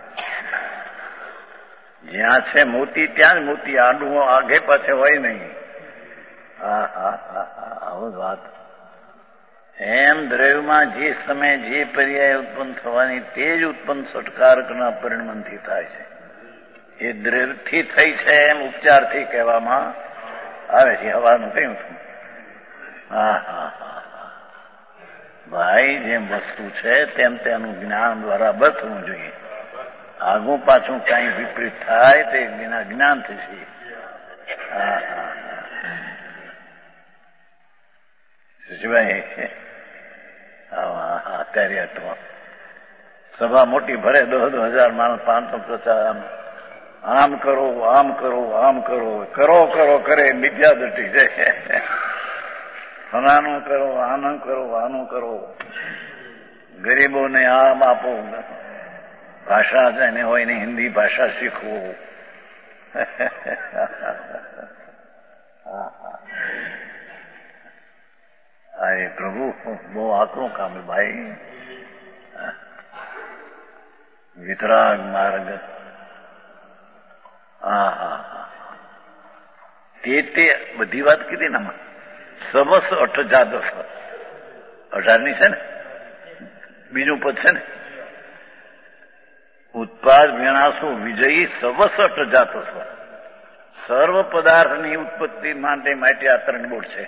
જ્યાં છે મોતી ત્યાં જ મોતી, આડું આગે પાછે હોય નહીં. હા હા હા હા, આવું વાત. એમ દ્રવ્યમાં જે સમયે જે પર્યાય ઉત્પન્ન થવાની તે જ ઉત્પન્ન ષટકારકના પરિણમનથી થાય છે. એ દ્રવ્યથી થઈ છે એમ ઉપચારથી કહેવામાં આવે છે. હવાનું કહ્યું છું. હા હા હા હા ભાઈ, જેમ વસ્તુ છે તેમ તેનું જ્ઞાન દ્વારા બચવું જોઈએ. આગું પાછું કઈ વિપરીત થાય તે જ્ઞાન થશે. હા હા સુશીભાઈ, અત્યારે તો સભા મોટી ભરે, 10,000 માણસ, 550, આમ કરો આમ કરો આમ કરો, કરો કરો કરે બીજા દટી છે. ફલાનું કરો, આનું કરો, આનું કરો, ગરીબોને આમ આપો, ભાષા એને હોય ને હિન્દી ભાષા શીખવું. અરે પ્રભુ, બહુ આકરું કામ ભાઈ. વિતરાગ માર્ગ. હા હા હા, તે બધી વાત કીધી ને આમાં. સવસ 18 18ની છે ને, બીજું પદ છે ને, ઉત્પાદ વિનાશો વિજયી સવસ 18. સર્વ પદાર્થની ઉત્પત્તિ માટે આ 3 બોટ છે.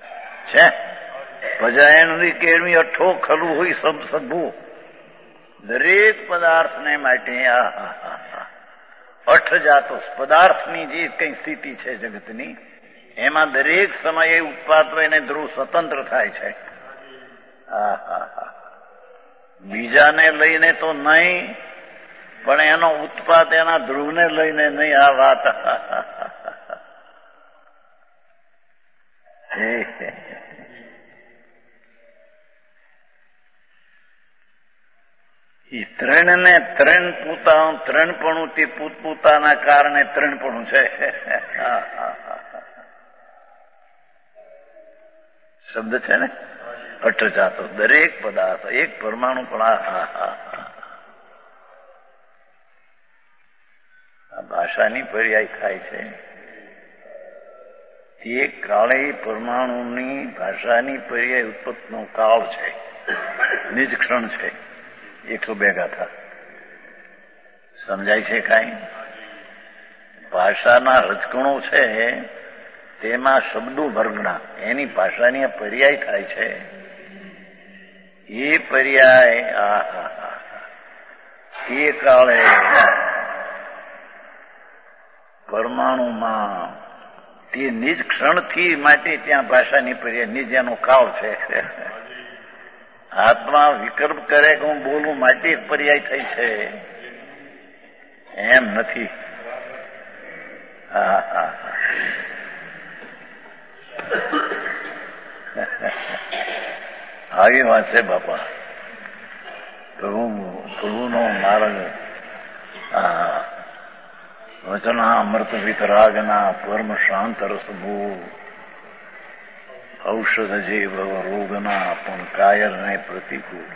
ભજાયણની કેળવી અઠ્ઠો ખલું હોય સબ સભું. દરેક પદાર્થને માટે 18 પદાર્થની જે કઈ સ્થિતિ છે જગતની, એમાં દરેક સમયે ઉત્પાદ એને ધ્રુવ સ્વતંત્ર થાય છે. બીજાને લઈને તો નહીં, પણ એનો ઉત્પાદ એના ધ્રુવને લઈને નહીં. આ વાત ત્રણપણું તે પોતપોતાના કારણે ત્રણપણું છે. શબ્દ છે ને 18, દરેક પદાર્થ એક પરમાણુ પણ. આ ભાષાની પર્યાય થાય છે તે કાળે પરમાણુની ભાષાની પર્યાય ઉત્પત્તિનો કાળ છે, નિજ ક્ષણ છે. 102 ગાથા સમજાય છે કાંઈ? ભાષાના રજકણો છે તેમાં શબ્દો વર્ગના, એની ભાષાની પર્યાય થાય છે. એ પર્યાય એ કાળે પરમાણુમાં તે નિજ ક્ષણથી માટે ત્યાં ભાષાની પર્યાય નિજ એનો કાળ છે. આત્મા વિકલ્પ કરે કે હું બોલું માટે એક પર્યાય થઈ છે, એમ નથી. આવી વાત છે બાપા. પ્રભુનો માર્ગ. વચના અમૃત વિતરાગના પરમ શાંત રસભૂ, ઔષધ જેવ રોગના પણ કાયરને પ્રતિકૂળ.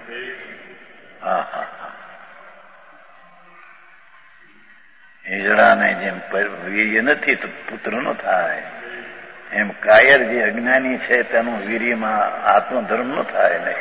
હિજડાને જેમ વીર્ય નથી તો પુત્ર ન થાય, એમ કાયર જે અજ્ઞાની છે તેનું વીર્યમાં આત્મધર્મ ન થાય ને.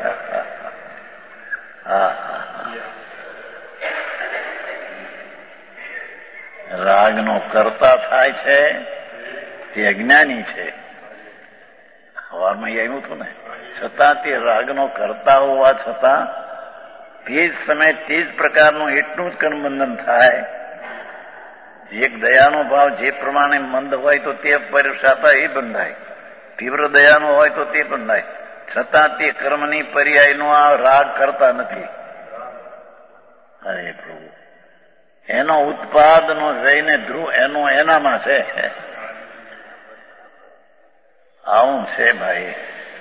રાગનો કર્તા થાય છે તે અજ્ઞાની છે. સવારમાં આવ્યું હતું ને, છતાં તે રાગનો કર્તા હોવા છતાં તે જ સમયે તે જ પ્રકારનું એટલું જ કર્મબંધન થાય. એક દયાનો ભાવ જે પ્રમાણે મંદ હોય તો તે પર્યવસાતા એ બંધાય, તીવ્ર દયાનો હોય તો તે બંધાય, છતાં તે કર્મની પર્યાયનો આ રાગ કરતા નથી. અરે પ્રભુ, એનો ઉત્પાદનો જઈને ધ્રુવ એનો એનામાં છે. આવું છે ભાઈ.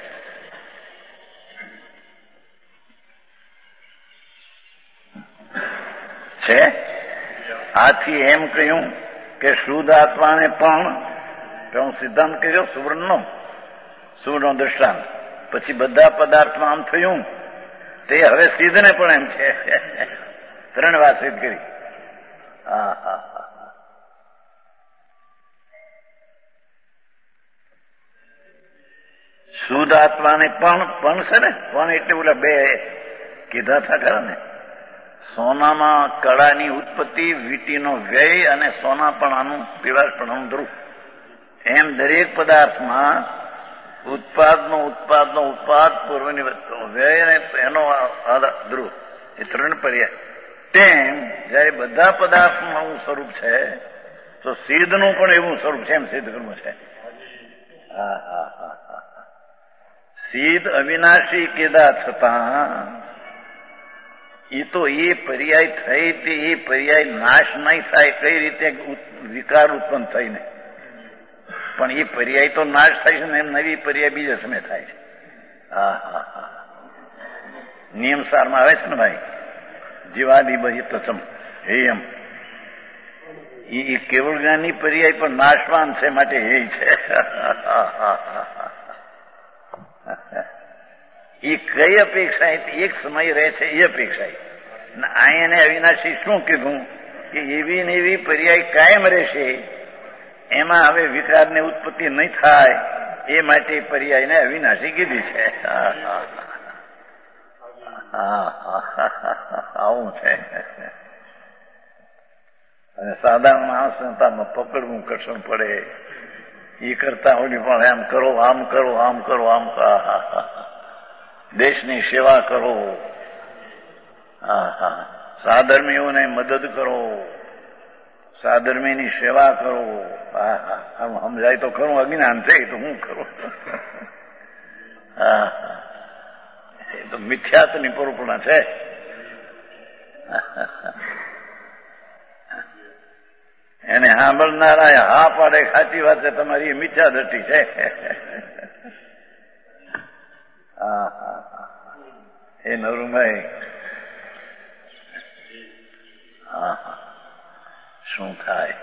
છે આથી એમ કહ્યું કે શુદ્ધ આત્માને પણ હું સિદ્ધાંત કર્યો સુવર્ણનો, સુવર્ણનો દ્રષ્ટાંત. પછી બધા પદાર્થમાં આમ થયું તે હવે સિદ્ધને પણ એમ છે. 3 વાત સિદ્ધ કરી. શુદ્ધ આત્માને પણ છે ને, પણ એટલે બોલા 2 કીધા હતા ખરા ને. સોનામાં કળાની ઉત્પત્તિ, વીટીનો વ્યય અને સોનાપણાનું પીળાશપણાનું ધ્રુવ. એમ દરેક પદાર્થમાં ઉત્પાદ પૂર્વની વ્યય અને એનો ધ્રુવ, એ 3 પર્યાય. તેમ જયારે બધા પદાર્થનું આવું સ્વરૂપ છે તો સિદ્ધનું પણ એવું સ્વરૂપ છે. એમ સિદ્ધ કરવું છે. સિદ્ધ અવિનાશી કીધા છતાં એ તો એ પર્યાય થઈ તે એ પર્યાય નાશ નહીં થાય. કઈ રીતે વિકાર ઉત્પન્ન થઈને, પણ એ પર્યાય તો નાશ થાય છે ને, એમ નવી પર્યાય બીજા સમય થાય છે. નિયમ સારમાં આવે છે ને ભાઈ, જીવાદિ બહિતચમ એમ. એ કેવળ જ્ઞાનની પર્યાય પણ નાશવાન છે, માટે એ છે. એ કઈ અપેક્ષા એક સમય રહે છે એ અપેક્ષા. આ એને અવિનાશી શું કીધું કે એવી ને એવી પર્યાય કાયમ રહેશે, એમાં હવે વિકારને ઉત્પત્તિ નહીં થાય એ માટે પર્યાયને અવિનાશી કીધી છે. આવું છે. અને સાધારણ માણસમાં પકડવું કઠણ પડે. એ કરતા હોય પણ એમ કરો, આમ કરો, આમ કરો, આમ દેશની સેવા કરો, સાધર્મીઓને મદદ કરો, સાધર્મીની સેવા કરો. આમ સમજાય તો ખરું, અજ્ઞાન છે તો હું કરું. એ તો મિથ્યાત્વની પરિપૂર્ણ છે. એને સાંભળનારા હા પાડે સાચી વાત છે તમારી, એ મિથ્યા દ્રષ્ટિ છે. એ નવરુભાઈ શું થાય?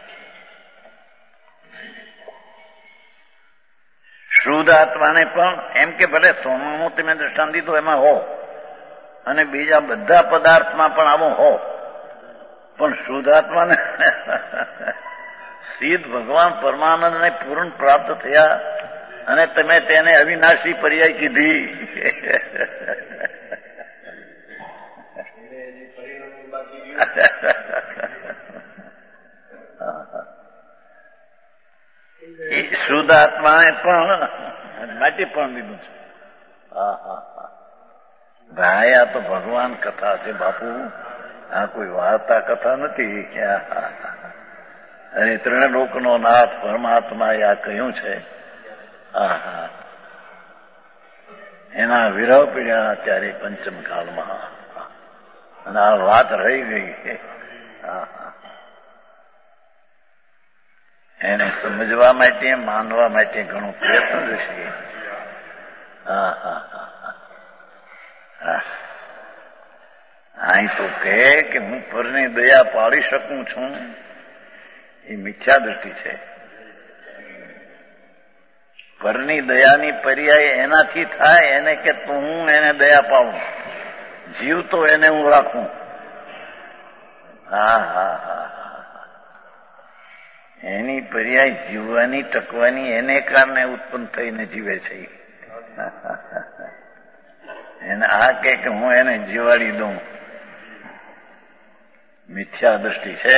શુદ્ધ આત્માને પણ એમ કે ભલે સોનાનું તમે દ્રષ્ટાંત દીધું એમાં હો, અને બીજા બધા પદાર્થમાં પણ આવો હો, પણ શુદ્ધાત્માને સિદ્ધ ભગવાન પરમાનંદને પૂર્ણ પ્રાપ્ત થયા અને તમે તેને અવિનાશી પર્યાય કીધી. એ શુદ્ધાત્માએ પણ માટે પણ લીધું છે. ભાઈ આ તો ભગવાન કથા છે બાપુ, આ કોઈ વાર્તા કથા નથી. અને 3 લોકનો નાથ પરમાત્માએ આ કહ્યું છે. એના વિરહ પીડ્યા ત્યારે પંચમ કાળમાં, અને આ વાત રહી ગઈ. એને સમજવા માટે, માનવા માટે ઘણો પ્રયત્ન રહેશે. અહીં તો કહે કે હું પરની દયા પાડી શકું છું, એ મિથ્યા દ્રષ્ટિ છે. પરની દયાની પર્યાય એનાથી થાય એને કે હું એને દયા પાડું, જીવ તો એને હું રાખું. એની પર્યાય જીવવાની ટકવાની એને કારણે ઉત્પન્ન થઈને જીવે છે. એને આ કે હું એને જીવાડી દઉં, મિથ્યા દ્રષ્ટિ છે.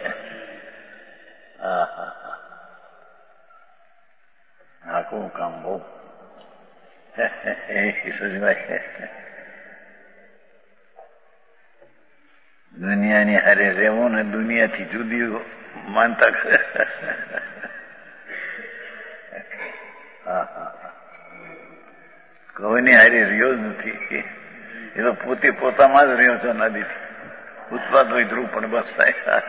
આખું કામ બહુ સજવાય. દુનિયાની હારે રહેવું ને દુનિયાથી જુદી માનતા. કોઈની હારે રહ્યો જ નથી. એ તો પોતે પોતામાં જ રહ્યો છો નદીથી. ઉત્પાદ હોય ધ્રુવ પણ બસ થાય.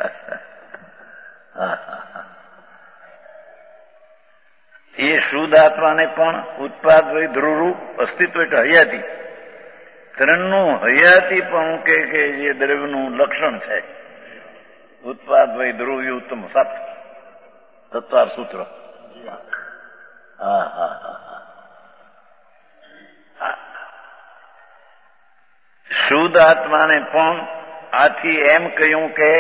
એ શુદ્ધ આત્માને પણ ઉત્પાદ હોય ધ્રુવરૂપ અસ્તિત્વ એટલે હયાતી. ત્રણનું હયાતી પણ કે જે દ્રવ્યનું લક્ષણ છે. ઉત્પાદ હોય ધ્રુવ ઉત્તમ સત તત્વાર સૂત્ર. શુદ્ધ આત્માને પણ આથી એમ કહ્યું કે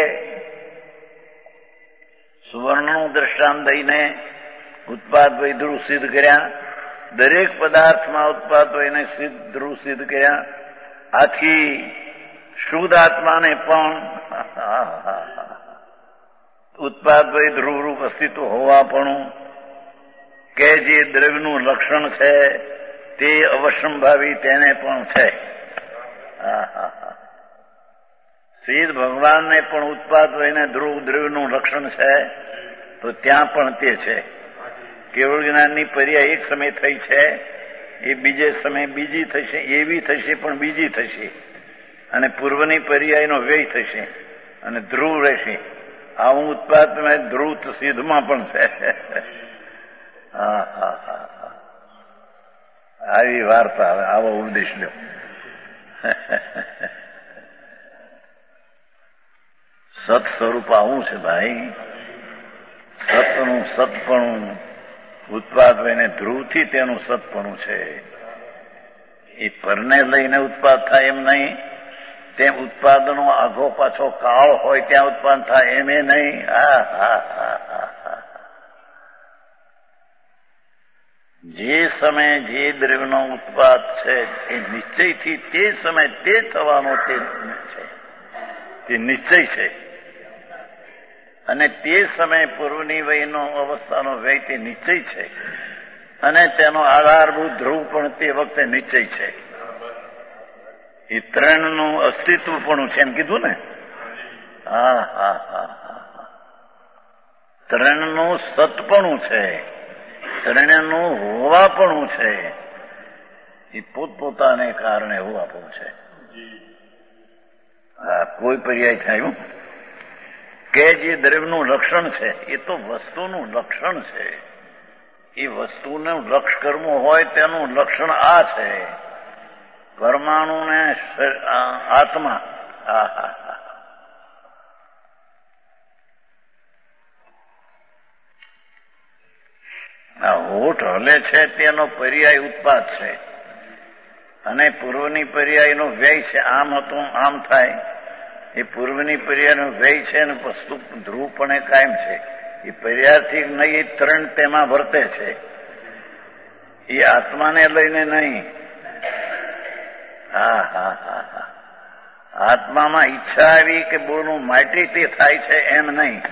સુવર્ણનું દ્રષ્ટાંત દઈને ઉત્પાદ વય ધ્રુવ સિદ્ધ કર્યા. દરેક પદાર્થમાં ઉત્પાદ વયને ધ્રુવ સિદ્ધ કર્યા. આથી શુદ્ધ આત્માને પણ ઉત્પાદ વય ધ્રુવરૂપ અસ્તિત્વ હોવાપણું કે જે દ્રવ્યનું લક્ષણ છે તે અવશ્યંભાવી તેને પણ છે. સિદ્ધ ભગવાનને પણ ઉત્પાદ વયને ધ્રુવ દ્રવ્યનું લક્ષણ છે તો ત્યાં પણ તે છે. કેવળ જ્ઞાનની પર્યાય એક સમય થઈ છે, એ બીજે સમય બીજી થશે, એવી થશે પણ બીજી થશે, અને પૂર્વની પર્યાયનો વ્યય થશે અને ધ્રુવ રહેશે. આવું ઉત્પાદ ધ્રુવ સિદ્ધમાં પણ છે. આવી વાર્તા, હવે આવો ઉપદેશ લ્યો. સત સ્વરૂપ આવું છે ભાઈ. સતનું સતપણું ઉત્પાદ લઈને ધ્રુવથી તેનું સતપણું છે. એ પરને લઈને ઉત્પાદ થાય એમ નહીં, તેમ ઉત્પાદનો આઘો પાછો કાળ હોય ત્યાં ઉત્પાદન થાય એમ એ નહીં. જે સમયે જે દ્રવ્યનો ઉત્પાદ છે એ નિશ્ચયથી તે સમય તે થવાનો તે છે, તે નિશ્ચય છે. અને તે સમય પૂર્વની વયનો અવસ્થાનો વ્યય તે નિશ્ચય છે, અને તેનો આધારભૂત ધ્રુવ પણ તે વખતે નિશ્ચય છે. એ ત્રણનું અસ્તિત્વ પણ છે એમ કીધું ને. ત્રણનું સતપણું છે, ત્રણનું હોવાપણું છે. એ પોતપોતાને કારણે હોવાપણું છે. કોઈ પર્યાય થયું કે જે દ્રવ્યનું લક્ષણ છે એ તો વસ્તુનું લક્ષણ છે. એ વસ્તુનું લક્ષ કરવું હોય તેનું લક્ષણ આ છે. પરમાણુ ને આત્મા. આ હોઠ હલે છે તેનો પર્યાય ઉત્પાદ છે, અને પૂર્વની પર્યાયનો વ્યય છે. આમ હતું આમ થાય. એ પૂર્વની પર્યાયનો વ્યય છે અને વસ્તુ ધ્રુવપણે કાયમ છે. એ પર્યાયથી નહીં, એ ત્રણ તેમાં વર્તે છે. એ આત્માને લઈને નહીં. આત્મામાં ઈચ્છા આવી કે બોલવું માટે તે થાય છે એમ નહીં.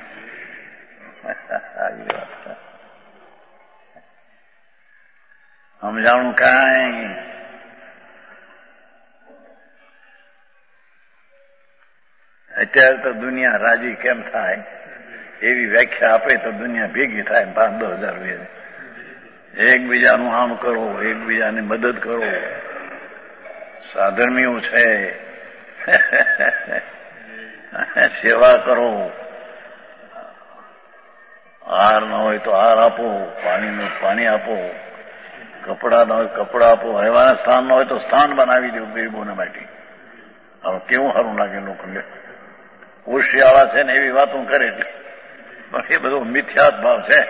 સમજાણું કાંઈ. અત્યારે તો દુનિયા રાજી કેમ થાય એવી વ્યાખ્યા આપે તો દુનિયા ભેગી થાય. 5-10,000 એકબીજાનું આમ કરો, એકબીજાની મદદ કરો, સાધર્મીઓ છે, સેવા કરો, હાર ન હોય તો હાર આપો, પાણીનું પાણી આપો, કપડા ન હોય કપડા આપો, રહેવાના સ્થાન ન હોય તો સ્થાન બનાવી દો ગરીબોને માટે. હવે કેવું સારું લાગે લોકોને. ઓશિયાળા છે ને એવી વાતો કરે, પણ એ બધો મિથ્યાત ભાવ છે.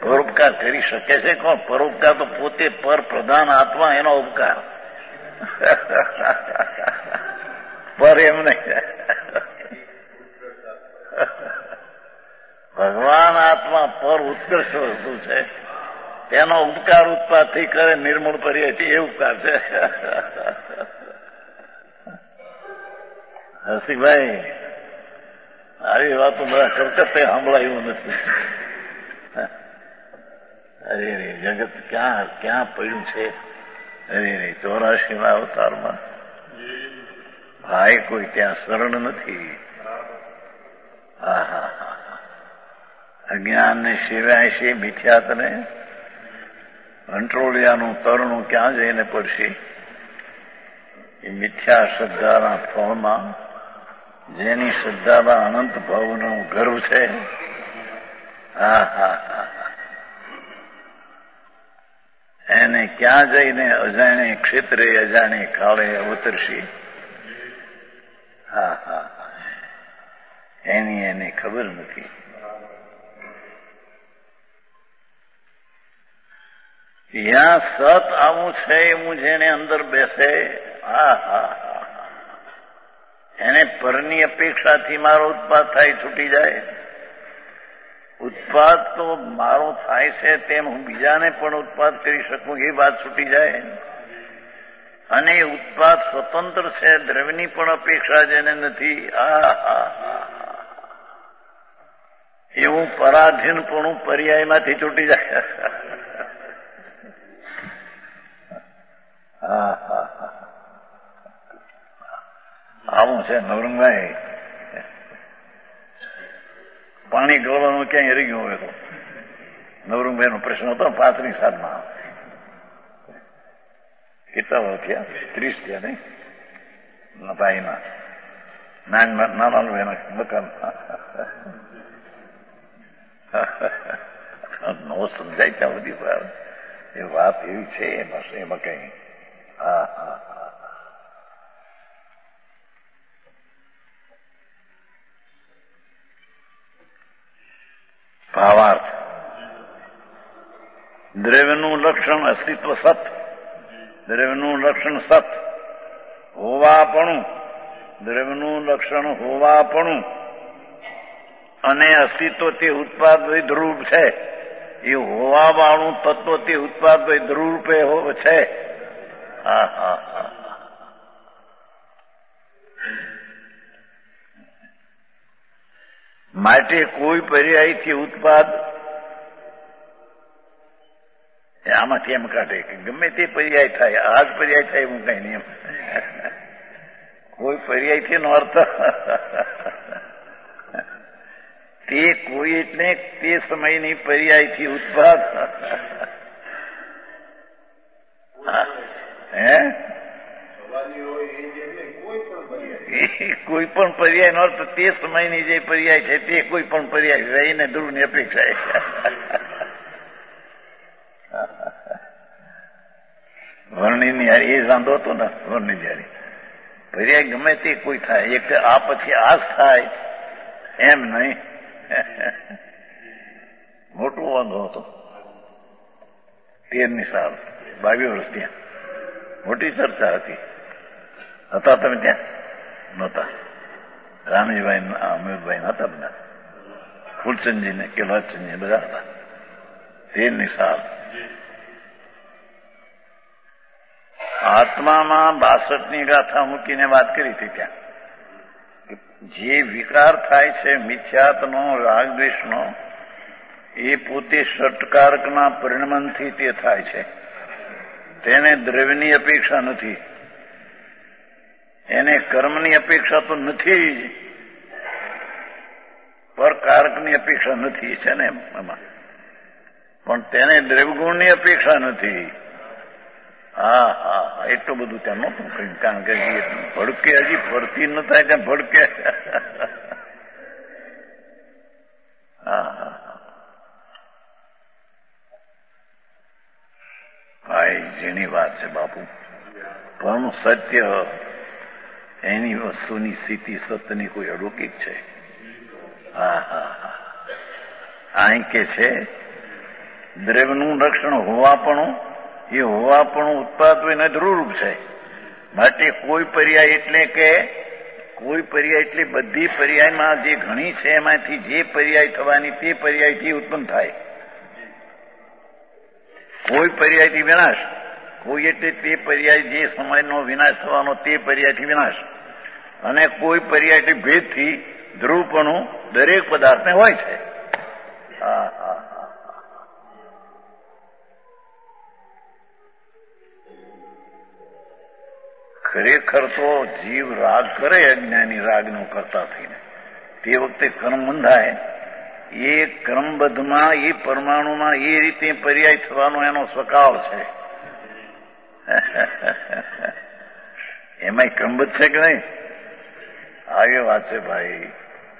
પરોપકાર કરી શકે છે કોણ? પરોપકાર તો પોતે પર પ્રધાન આત્મા, એનો ઉપકાર. પર એમ નહીં. ભગવાન આત્મા પર ઉત્કર્ષ વસ્તુ છે, તેનો ઉપકાર ઉત્પાદથી કરે નિર્મૂળ પર્યાયથી, એ ઉપકાર છે. હસીભાઈ, આવી વાતો બધા કરતા તે સાંભળાયું નથી. અરે રે, જગત ક્યાં ક્યાં પડ્યું છે. અરે રે, 84 અવતારમાં ભાઈ કોઈ ત્યાં શરણ નથી. અજ્ઞાનને સિવાય છે, મિથ્યાતને કંટ્રોલિયાનું તરણું ક્યાં જઈને પડશે? એ મિથ્યા શ્રદ્ધાના ફળમાં, જેની શ્રદ્ધામાં અનંત ભાવનું ગર્વ છે. એને ક્યાં જઈને અજાણે ક્ષેત્રે અજાણે કાળે અવતરશે? એની એને ખબર નથી. ત્યાં સત આવું છે એવું જેને અંદર બેસે, એને પરની અપેક્ષાથી મારો ઉત્પાદ થાય છૂટી જાય. ઉત્પાદ તો મારો થાય છે તેમ હું બીજાને પણ ઉત્પાદ કરી શકું, એ વાત છૂટી જાય. અને ઉત્પાદ સ્વતંત્ર છે, દ્રવ્યની પણ અપેક્ષા જેને નથી, એવું પરાધીનપણું પર્યાયમાંથી છૂટી જાય. આવું છે નવરંગભાઈ. પાણી ગોળવાનું ક્યાંય રહી ગયું હોય તો નવરંગભાઈ નો પ્રશ્ન હતો 5ની સાલમાં. કેટલા વર્ષ થયા? 30 થયા નહીં? ભાઈના નાના ભાઈના મકાન નો સમજાય ત્યાં બધી વાર એ વાત એવી છે. એમાં કઈ ભાવાર્થ. દ્રવ્યનું લક્ષણ અસ્તિત્વ સત, દ્રવ્યનું લક્ષણ સત હોવાપણું, દ્રવ્યનું લક્ષણ હોવાપણું અને અસ્તિત્વ તે ઉત્પાદ દ્રુપ છે. એ હોવાવાળું તત્વ તે ઉત્પાદ દ્રુપે છે. માટે કોઈ પર્યાયથી ઉત્પાદ આમાંથી એમ કાઢે કે ગમે તે પર્યાય થાય, આ જ પર્યાય થાય એવું કઈ નહીં. કોઈ પર્યાયથી નો અર્થ તે કોઈ એટલે તે સમયની પર્યાયથી ઉત્પાદ. કોઈ પણ પર્યાય નો અર્થ તે સમયની જે પર્યાય છે તે કોઈ પણ પર્યાય રહીને ધ્રુવની અપેક્ષા. વર્ણિની હારી એ સાંધો હતો ને, વર્ણિની હારી પર્યાય ગમે તે કોઈ થાય, એક આ પછી આ જ થાય એમ નહીં. મોટો વાંધો હતો 13ની સાલ, 22 વર્ષ ત્યાં મોટી ચર્ચા હતી. હતા તમે ત્યાં? નહોતા. રામજીભાઈ, અમીરભાઈ હતા બધા, ફૂલચંદજી ને કેલાચંદજી બધા હતા. 13ની સાલ આત્મામાં 62ની ગાથા મૂકીને વાત કરી હતી. ત્યાં જે વિકાર થાય છે મિથ્યાત્વનો, રાગદ્વેષનો, એ પોતે ષટકારકના પરિણમનથી તે થાય છે. તેને દ્રવ્યની અપેક્ષા નથી, એને કર્મની અપેક્ષા તો નથી જ, પર કારકની અપેક્ષા નથી છે ને એમાં, પણ તેને દ્રવ્યગુણની અપેક્ષા નથી. એટલું બધું ત્યાં નહોતું કહ્યું, કારણ કે ભડકે હજી ફરતી ન થાય ત્યાં ભડકે. ભાઈ જેની વાત છે બાપુ, પણ સત્ય એની વસ્તુની સ્થિતિ સત્યની કોઈ અલૌકિક છે. અહીં કે છે દ્રવ્યનું રક્ષણ હોવાપણું, એ હોવાપણું ઉત્પાદ હોય ધ્રુવરૂપ છે. માટે કોઈ પર્યાય એટલે કે કોઈ પર્યાય એટલે બધી પર્યાયમાં જે ઘણી છે એમાંથી જે પર્યાય થવાની તે પર્યાયથી ઉત્પન્ન થાય. કોઈ પર્યાયથી વિનાશ, કોઈ એટલે તે પર્યાય જે સમયનો વિનાશ થવાનો તે પર્યાયથી વિનાશ, અને કોઈ પર્યાય એટલે ભેદથી ધ્રુવપણું દરેક પદાર્થને હોય છે. ખરેખર તો જીવ રાગ કરે અજ્ઞાની રાગનો કરતા થઈને, તે વખતે કર્મ બંધાય. એ ક્રમબદ્ધમાં એ પરમાણુમાં એ રીતે પર્યાય થવાનો એનો સ્વકાળ છે. એમાં ક્રમબદ્ધ છે કે નહીં? આવી વાત છે ભાઈ.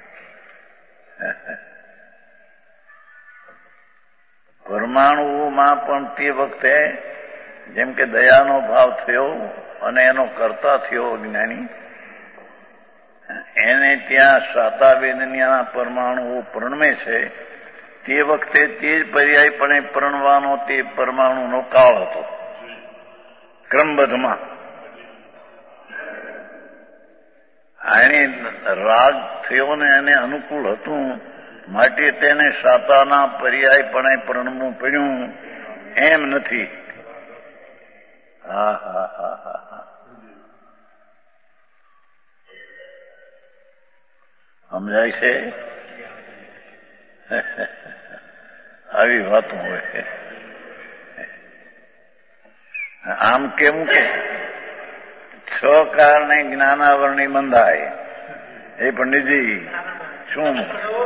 પરમાણુઓમાં પણ તે વખતે જેમ કે દયાનો ભાવ થયો અને એનો કરતા થયો અજ્ઞાની, એને ત્યાં શાતાવેદન્યના પરમાણુઓ પરણમે છે. તે વખતે તે જ પર્યાયપણે પરણવાનો તે પરમાણુનો કાળ હતો ક્રમબદ્ધમાં. એને રાગ થયો ને એને અનુકૂળ હતું, માટે તેને શાતાના પર્યાયપણે પરણવું પડ્યું એમ નથી. સમજાય છે? આવી વાતો હોય. આમ કેવું કે 6 કારણે જ્ઞાનાવરણી બંધાય. એ પંડિતજી શું?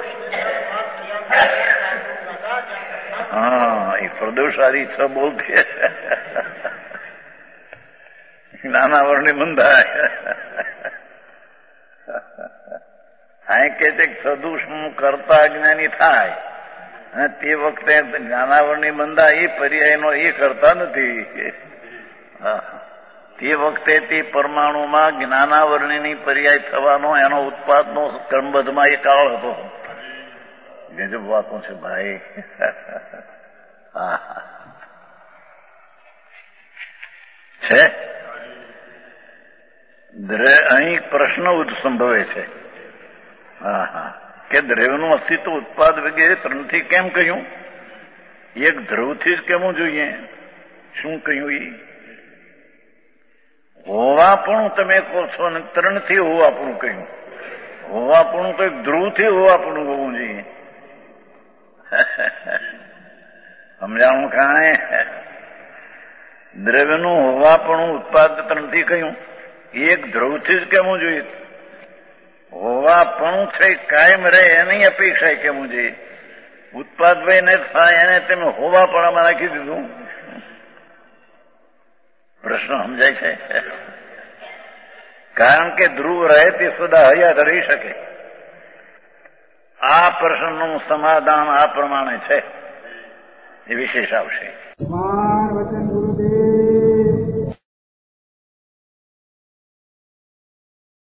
હા, એ પ્રદોષારી 6 બોલતી જ્ઞાનાવરણી બંધાય. અહીં કે છે સદુષનું કરતા અજ્ઞાની થાય, અને તે વખતે જ્ઞાનાવરણી બંધાય. એ પર્યાયનો એ કરતા નથી. તે વખતે તે પરમાણુમાં જ્ઞાનાવરણીની પર્યાય થવાનો એનો ઉત્પાદનો ક્રમબદ્ધમાં એ કાળ હતો. ગજબ વાતો છે ભાઈ. છે અહીં પ્રશ્ન સંભવે છે કે દ્રવ્યનું અસ્તિત્વ ઉત્પાદ વગેરે 3થી કેમ કહ્યું? એક ધ્રુવથી જ કેવું જોઈએ? શું કહ્યું? એ હોવાપણું તમે કહો છો ને 3થી હોવાપણું કહ્યું. હોવાપણું તો એક ધ્રુવથી હોવાપણું હોવું જોઈએ. સમજાણું કાંઈ? દ્રવ્યનું હોવાપણું ઉત્પાદ 3થી કહ્યું. એક ધ્રુવથી જ કેવું જોઈએ? હોવાપણું છે કાયમ રહે એની અપેક્ષા કેવું જોઈએ? ઉત્પાદ ભાઈ ને થાય એને તમે હોવાપણામાં નાખી દીધું. પ્રશ્ન સમજાય છે? કારણ કે ધ્રુવ રહે તે સદા હયાત રહી શકે. આ પ્રશ્નનું સમાધાન આ પ્રમાણે છે. એ વિશેષ આવશે.